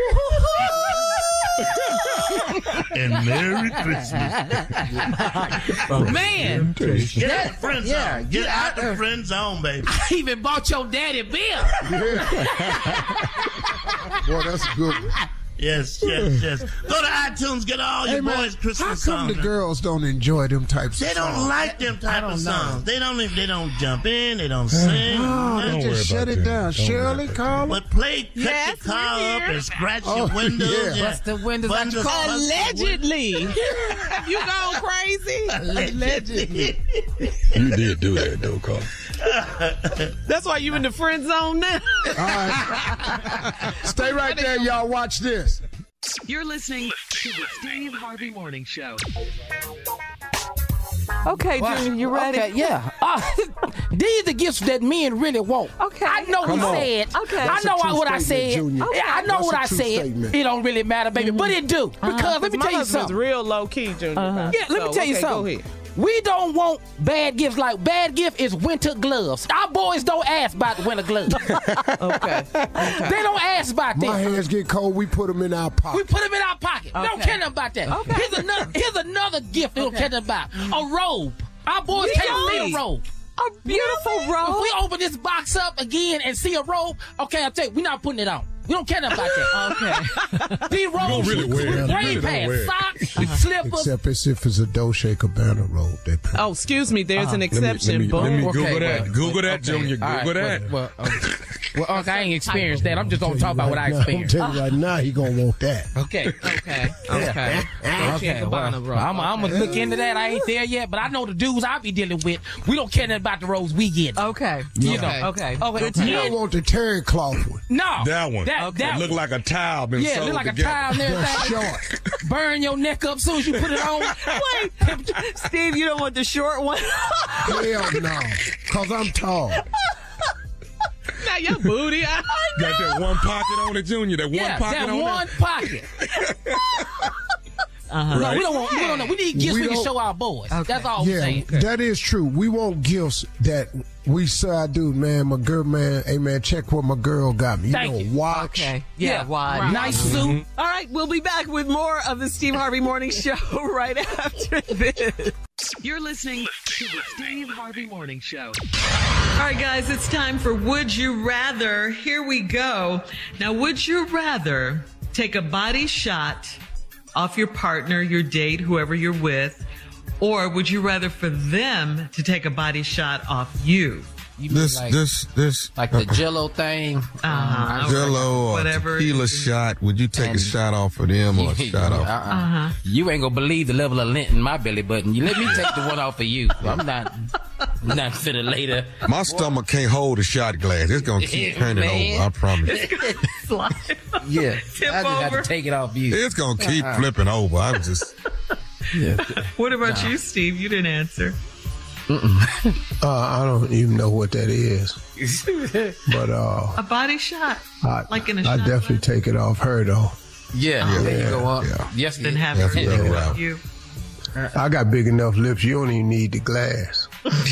Speaker 11: And Merry Christmas.
Speaker 2: Man,
Speaker 11: get out the friend zone. Get out the friend zone, baby.
Speaker 2: I even bought your daddy a beer.
Speaker 7: Boy, that's a good one.
Speaker 11: Yes. Go to iTunes, get all your boys' Christmas songs.
Speaker 7: How come the girls don't enjoy them types of songs?
Speaker 11: They don't like them type of songs. They don't jump in, they don't sing.
Speaker 7: They just shut it down. Shirley, call
Speaker 11: But cut your car up and scratch your windows.
Speaker 2: Yeah. Bust the windows out your car.
Speaker 9: Allegedly. You gone crazy?
Speaker 11: Allegedly.
Speaker 13: You did do that, though, Carl.
Speaker 9: That's why you in the friend zone now.
Speaker 7: All right. Stay right there, y'all. Watch this.
Speaker 5: You're listening to the Steve Harvey Morning Show.
Speaker 9: Okay, Junior, you ready?
Speaker 2: Okay, yeah. These are the gifts that men really want.
Speaker 9: Okay.
Speaker 2: I know what I said.
Speaker 9: Okay.
Speaker 2: I know what I said.
Speaker 7: Okay.
Speaker 2: Yeah, I know what I said. It don't really matter, baby, but it do. Because let me tell you something.
Speaker 9: Real low key, Junior.
Speaker 2: Yeah, let me tell you something.
Speaker 9: Go ahead.
Speaker 2: We don't want bad gifts. Like, bad gift is winter gloves. Our boys don't ask about the winter gloves.
Speaker 9: Okay.
Speaker 2: They don't ask about that.
Speaker 7: My hands get cold, we put them in our pocket.
Speaker 2: We put them in our pocket.
Speaker 9: Okay.
Speaker 2: Don't care nothing about that.
Speaker 9: Okay.
Speaker 2: Here's another gift they don't care nothing about. A robe. Our boys can't see a robe.
Speaker 9: A beautiful robe.
Speaker 2: If we open this box up again and see a robe, okay, I'll tell you, we're not putting it on. We don't care nothing about that.
Speaker 9: Okay.
Speaker 2: These robes
Speaker 13: really wear it.
Speaker 2: with
Speaker 13: You
Speaker 2: rain
Speaker 13: really don't wear
Speaker 2: pants,
Speaker 13: it.
Speaker 2: socks, slippers.
Speaker 7: Except if it's a Dolce Gabbana robe. They put.
Speaker 9: Oh, excuse me. There's an exception.
Speaker 13: Let me
Speaker 2: Okay,
Speaker 13: Google that.
Speaker 2: well,
Speaker 13: Google that,
Speaker 2: okay.
Speaker 13: Junior.
Speaker 2: All right,
Speaker 13: Google that.
Speaker 2: Well, Uncle, I ain't experienced that. I'm just gonna talk about what I
Speaker 7: I'm
Speaker 2: experienced.
Speaker 7: telling you right now, he gonna want that.
Speaker 2: Okay.
Speaker 9: Okay.
Speaker 2: Okay. Well, I'm gonna look into that. I ain't there yet, but I know the dudes I be dealing with. We don't care nothing about the robes we get.
Speaker 9: Okay.
Speaker 2: You know.
Speaker 9: Okay.
Speaker 2: Okay.
Speaker 7: You don't want the terry cloth one.
Speaker 2: No.
Speaker 13: That one.
Speaker 2: That
Speaker 13: Look like a tile been
Speaker 2: yeah,
Speaker 13: sewed
Speaker 2: look like
Speaker 13: together.
Speaker 2: a tile and everything.
Speaker 7: Short.
Speaker 2: Burn your neck up soon as you put it on.
Speaker 9: Wait, Steve, you don't want the short one?
Speaker 7: Hell no, cause I'm tall.
Speaker 9: Now your booty.
Speaker 13: Got that one pocket on it, Junior. That one pocket
Speaker 2: that
Speaker 13: on
Speaker 2: one
Speaker 13: it.
Speaker 2: pocket. No, we don't want. We don't know. We need gifts we can
Speaker 7: don't-
Speaker 2: show our boys. That's all we're
Speaker 7: Yeah,
Speaker 2: saying.
Speaker 7: that is true. We want gifts that we say, dude, man, my girl, man, hey, man, check what my girl got me.
Speaker 2: Thank you.
Speaker 7: Watch.
Speaker 9: Okay. Yeah, wide.
Speaker 2: Nice suit.
Speaker 9: All right, we'll be back with more of the Steve Harvey Morning Show right after this.
Speaker 5: You're listening to the Steve Harvey Morning Show.
Speaker 12: All right, guys, it's time for Would You Rather. Here we go. Now, would you rather take a body shot off your partner, your date, whoever you're with, or would you rather for them to take a body shot off you?
Speaker 2: You mean
Speaker 17: This
Speaker 2: like the Jello thing.
Speaker 17: Jello or
Speaker 12: whatever.
Speaker 17: tequila shot. Would you take a shot off of them or a shot off?
Speaker 2: You ain't gonna believe the level of lint in my belly button. You let me take the one off of you. I'm not finna later.
Speaker 17: My stomach can't hold a shot glass. It's gonna keep turning
Speaker 2: Man.
Speaker 17: over. I promise.
Speaker 12: Slide.
Speaker 2: Yeah,
Speaker 12: Tip
Speaker 2: I just have
Speaker 12: over.
Speaker 2: to take it off you.
Speaker 17: It's gonna keep flipping over. I was just.
Speaker 12: What about you, Steve? You didn't answer.
Speaker 7: I don't even know what that is. But
Speaker 12: A body shot. Like in a
Speaker 7: I
Speaker 12: shot
Speaker 7: definitely
Speaker 12: glass?
Speaker 7: take it off her though.
Speaker 2: Yeah, there you go up.
Speaker 17: Yeah.
Speaker 2: Yes,
Speaker 12: Then have
Speaker 17: That's
Speaker 12: her
Speaker 17: a
Speaker 12: take
Speaker 17: good
Speaker 12: it
Speaker 17: route.
Speaker 12: off you.
Speaker 7: I got big enough lips. You don't even need the glass.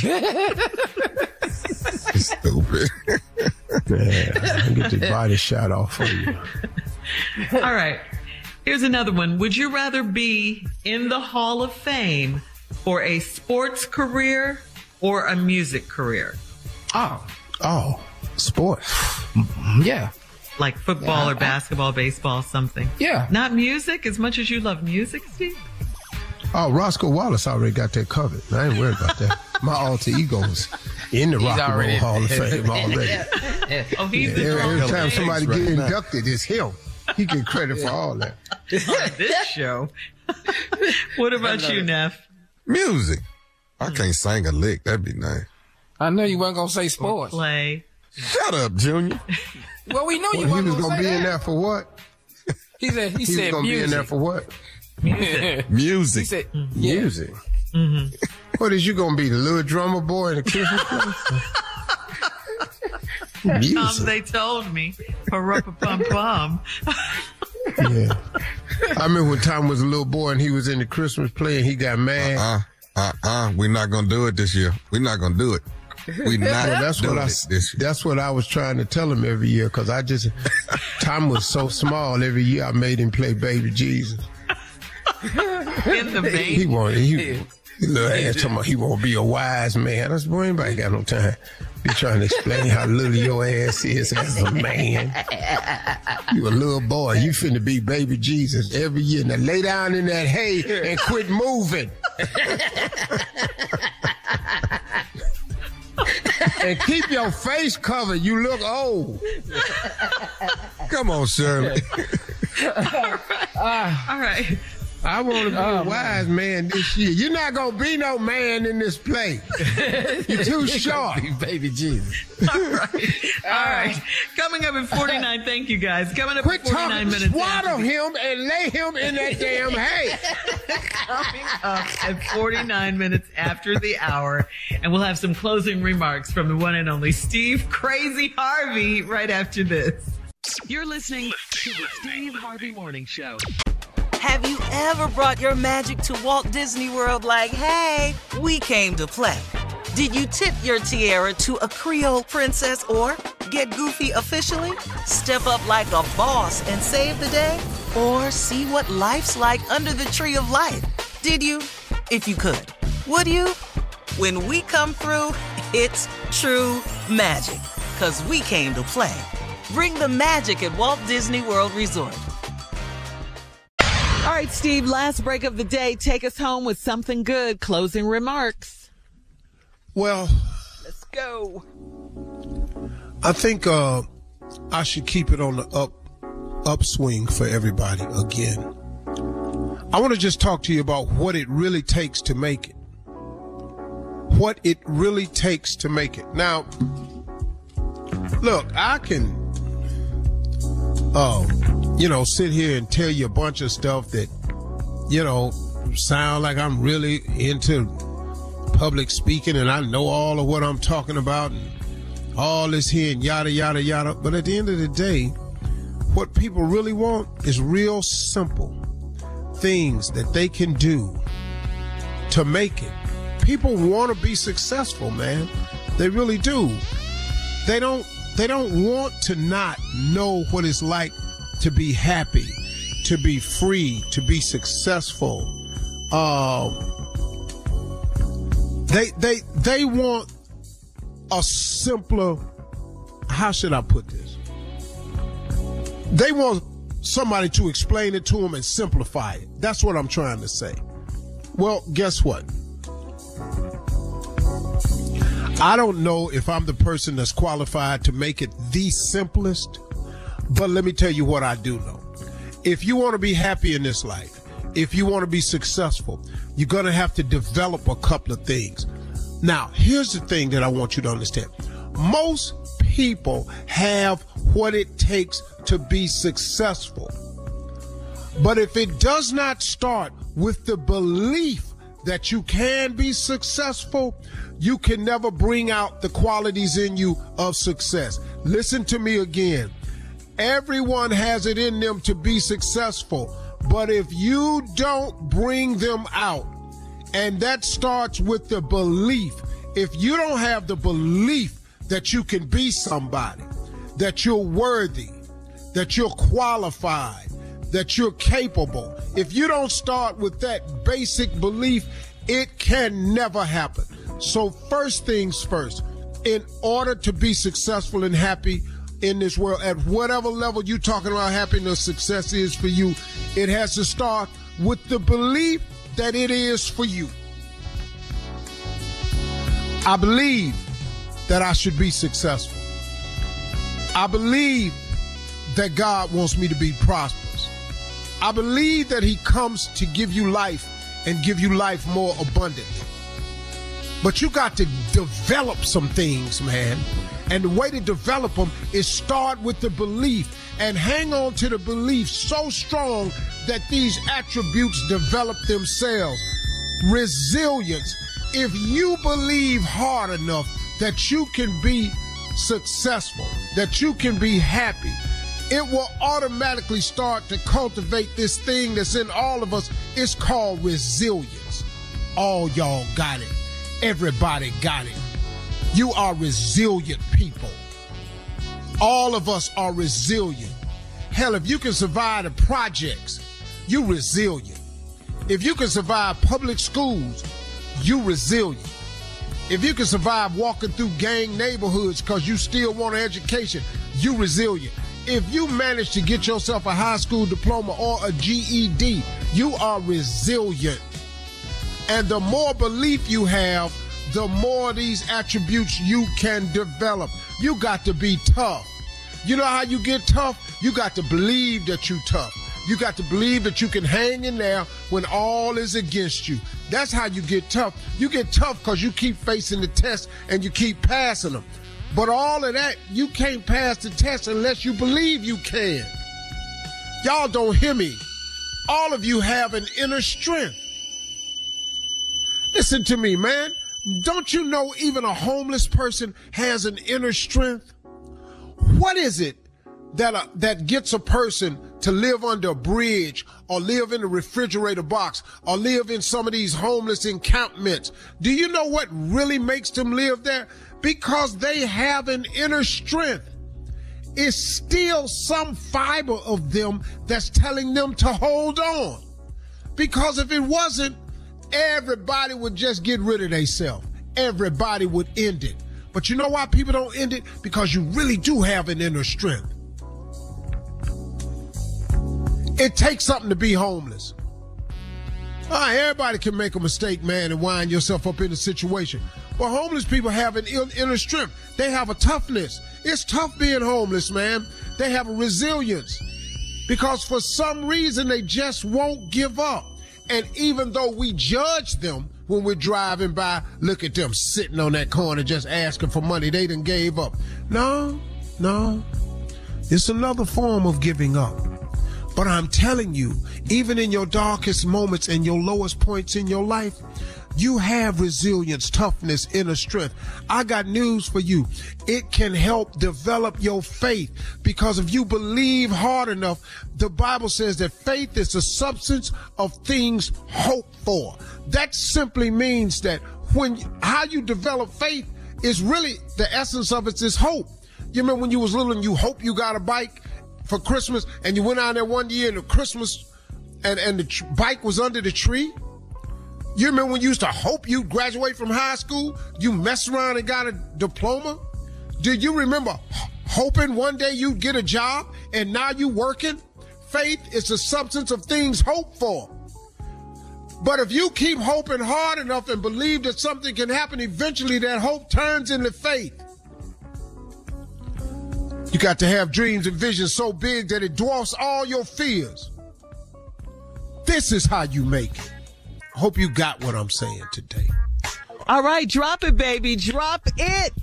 Speaker 17: Stupid.
Speaker 7: Yeah, I get the body shot off for you.
Speaker 12: All right. Here's another one. Would you rather be in the Hall of Fame for a sports career or a music career?
Speaker 7: Oh, sports.
Speaker 2: Yeah.
Speaker 12: Like football or basketball, baseball, something.
Speaker 2: Yeah.
Speaker 12: Not music as much as you love music, Steve?
Speaker 7: Oh, Roscoe Wallace already got that covered. I ain't worried about that. My alter ego is in the Rock and Roll
Speaker 2: already-
Speaker 7: Hall of Fame already.
Speaker 12: Oh, he's in the
Speaker 7: Every
Speaker 12: Hall of
Speaker 7: time
Speaker 12: Fame
Speaker 7: somebody
Speaker 17: right
Speaker 7: get
Speaker 17: now.
Speaker 7: inducted, it's him. He get credit for all that.
Speaker 12: on this show. What about you, Neff?
Speaker 17: Music. I can't sing a lick. That'd be nice.
Speaker 2: I know you weren't gonna say sports.
Speaker 12: Play.
Speaker 17: Shut up, Junior.
Speaker 2: Well, we know you
Speaker 7: He
Speaker 2: weren't
Speaker 7: was
Speaker 2: gonna
Speaker 7: gonna
Speaker 2: say
Speaker 7: be in
Speaker 2: that.
Speaker 7: there for what?
Speaker 2: He said. He
Speaker 7: He was
Speaker 2: said
Speaker 7: gonna be in there
Speaker 2: music.
Speaker 7: for what?
Speaker 2: He
Speaker 17: Music.
Speaker 2: said
Speaker 7: Music. What is you gonna be, the little drummer boy in the Christmas play? Music.
Speaker 12: They told me. Pum.
Speaker 7: Yeah. I remember when Tom was a little boy and he was in the Christmas play and he got mad.
Speaker 17: We're not gonna do it this year. We're not gonna do it. We not.
Speaker 7: Well, that's
Speaker 17: doing
Speaker 7: what
Speaker 17: it this year.
Speaker 7: that's what I was trying to tell him every year because Tom was so small. Every year I made him play Baby Jesus.
Speaker 12: In the vein.
Speaker 7: He little ass talking about he won't be a wise man. I said, boy, anybody got no time. Be trying to explain how little your ass is as a man. You a little boy. You finna be Baby Jesus every year. Now lay down in that hay and quit moving. And keep your face covered. You look old.
Speaker 17: Come on, Shirley.
Speaker 12: All right.
Speaker 7: I want to be a wise man this year. You're not going to be no man in this play. You're too short.
Speaker 2: Baby Jesus.
Speaker 12: All right. Coming up at 49. Thank you, guys. Coming up
Speaker 7: Quit
Speaker 12: at 49
Speaker 7: talking.
Speaker 12: minutes.
Speaker 7: Swaddle him and lay him in that damn hay.
Speaker 12: Coming up at 49 minutes after the hour. And we'll have some closing remarks from the one and only Steve Crazy Harvey right after this.
Speaker 5: You're listening to the Steve Harvey Morning Show.
Speaker 1: Have you ever brought your magic to Walt Disney World like, hey, we came to play? Did you tip your tiara to a Creole princess or get goofy officially? Step up like a boss and save the day? Or see what life's like under the tree of life? Did you? If you could. Would you? When we come through, it's true magic. 'Cause we came to play. Bring the magic at Walt Disney World Resort.
Speaker 9: All right, Steve, last break of the day. Take us home with something good. Closing remarks.
Speaker 7: Well,
Speaker 9: let's go.
Speaker 7: I think I should keep it on the upswing for everybody again. I want to just talk to you about what it really takes to make it. What it really takes to make it. Now, look, I can, sit here and tell you a bunch of stuff that, sound like I'm really into public speaking and I know all of what I'm talking about and all this here and yada, yada, yada. But at the end of the day, what people really want is real simple things that they can do to make it. People want to be successful, man. They really do. They don't want to not know what it's like to be happy, to be free, to be successful. They want a simpler, how should I put this? They want somebody to explain it to them and simplify it. That's what I'm trying to say. Well, guess what? I don't know if I'm the person that's qualified to make it the simplest, but let me tell you what I do know. If you want to be happy in this life, if you want to be successful, you're going to have to develop a couple of things. Now, here's the thing that I want you to understand. Most people have what it takes to be successful. But if it does not start with the belief that you can be successful, you can never bring out the qualities in you of success. Listen to me again. Everyone has it in them to be successful, but if you don't bring them out, and that starts with the belief, if you don't have the belief that you can be somebody, that you're worthy, that you're qualified, that you're capable, if you don't start with that basic belief, it can never happen. So first things first, in order to be successful and happy in this world, at whatever level you're talking about happiness, success is for you, it has to start with the belief that it is for you. I believe that I should be successful. I believe that God wants me to be prosperous. I believe that he comes to give you life and give you life more abundantly. But you got to develop some things, man. And the way to develop them is start with the belief and hang on to the belief so strong that these attributes develop themselves. Resilience. If you believe hard enough that you can be successful, that you can be happy, it will automatically start to cultivate this thing that's in all of us. It's called resilience. All y'all got it. Everybody got it. You are resilient people. All of us are resilient. Hell, if you can survive the projects, you're resilient. If you can survive public schools, you're resilient. If you can survive walking through gang neighborhoods because you still want an education, you're resilient. If you manage to get yourself a high school diploma or a GED, you are resilient. And the more belief you have, the more these attributes you can develop. You got to be tough. You know how you get tough? You got to believe that you're tough. You got to believe that you can hang in there when all is against you. That's how you get tough. You get tough because you keep facing the test and you keep passing them. But all of that, you can't pass the test unless you believe you can. Y'all don't hear me. All of you have an inner strength. Listen to me, man. Don't you know even a homeless person has an inner strength? What is it that gets a person to live under a bridge or live in a refrigerator box or live in some of these homeless encampments, do you know what really makes them live there? Because they have an inner strength. It's still some fiber of them that's telling them to hold on. Because if it wasn't, everybody would just get rid of themselves. Everybody would end it. But you know why people don't end it? Because you really do have an inner strength. It takes something to be homeless. All right, everybody can make a mistake, man, and wind yourself up in a situation. But homeless people have an inner strength. They have a toughness. It's tough being homeless, man. They have a resilience. Because for some reason, they just won't give up. And even though we judge them when we're driving by, look at them sitting on that corner just asking for money, they done gave up. No. It's another form of giving up. But I'm telling you, even in your darkest moments and your lowest points in your life, you have resilience, toughness, inner strength. I got news for you. It can help develop your faith, because if you believe hard enough, the Bible says that faith is the substance of things hoped for. That simply means that how you develop faith is really the essence of it is hope. You remember when you was little and you hope you got a bike for Christmas, and you went out there one year and the Christmas and the bike was under the tree? You remember when you used to hope you'd graduate from high school? You messed around and got a diploma? Do you remember hoping one day you'd get a job and now you working? Faith is the substance of things hoped for. But if you keep hoping hard enough and believe that something can happen, eventually that hope turns into faith. You got to have dreams and visions so big that it dwarfs all your fears. This is how you make it. Hope you got what I'm saying today.
Speaker 9: All right, drop it, baby. Drop it.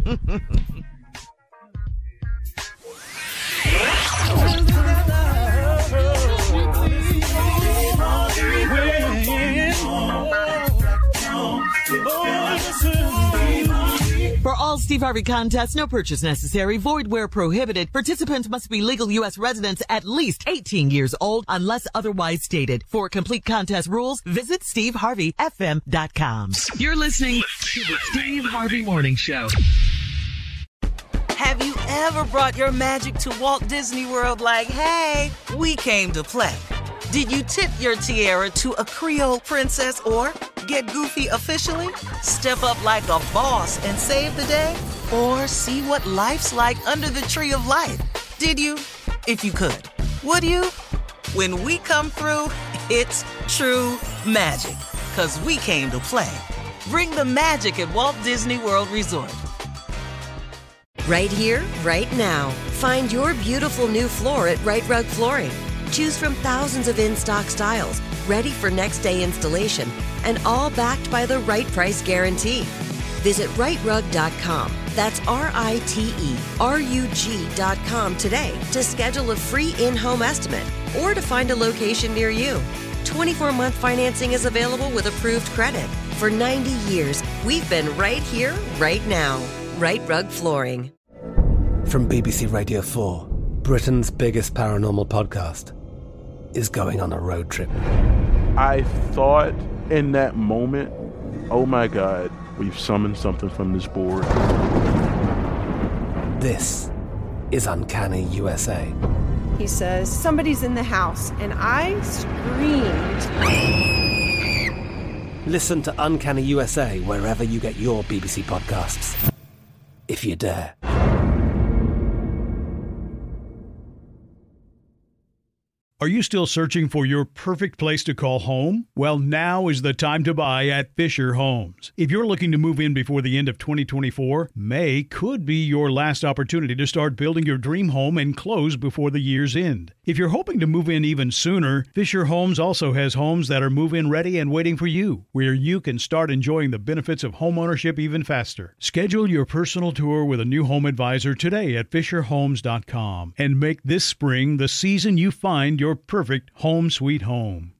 Speaker 9: For all Steve Harvey contests, no purchase necessary, void where prohibited. Participants must be legal U.S. residents at least 18 years old unless otherwise stated. For complete contest rules, visit SteveHarveyFM.com.
Speaker 5: You're listening to the Steve Harvey Morning Show.
Speaker 1: Have you ever brought your magic to Walt Disney World like, hey, we came to play? Did you tip your tiara to a Creole princess or get goofy officially? Step up like a boss and save the day? Or see what life's like under the tree of life? Did you? If you could. Would you? When we come through, it's true magic. 'Cause we came to play. Bring the magic at Walt Disney World Resort.
Speaker 18: Right here, right now. Find your beautiful new floor at Right Rug Flooring. Choose from thousands of in-stock styles, ready for next day installation, and all backed by the right price guarantee. Visit rightrug.com. That's RITERUG.com today to schedule a free in-home estimate or to find a location near you. 24-month financing is available with approved credit. For 90 years, we've been right here, right now. Right Rug Flooring.
Speaker 19: From BBC Radio 4, Britain's biggest paranormal podcast is going on a road trip.
Speaker 20: I thought in that moment, oh my God, we've summoned something from this board.
Speaker 19: This is Uncanny USA.
Speaker 21: He says, somebody's in the house, and I screamed.
Speaker 19: Listen to Uncanny USA wherever you get your BBC podcasts, if you dare.
Speaker 22: Are you still searching for your perfect place to call home? Well, now is the time to buy at Fisher Homes. If you're looking to move in before the end of 2024, May could be your last opportunity to start building your dream home and close before the year's end. If you're hoping to move in even sooner, Fisher Homes also has homes that are move-in ready and waiting for you, where you can start enjoying the benefits of homeownership even faster. Schedule your personal tour with a new home advisor today at FisherHomes.com and make this spring the season you find your perfect home sweet home.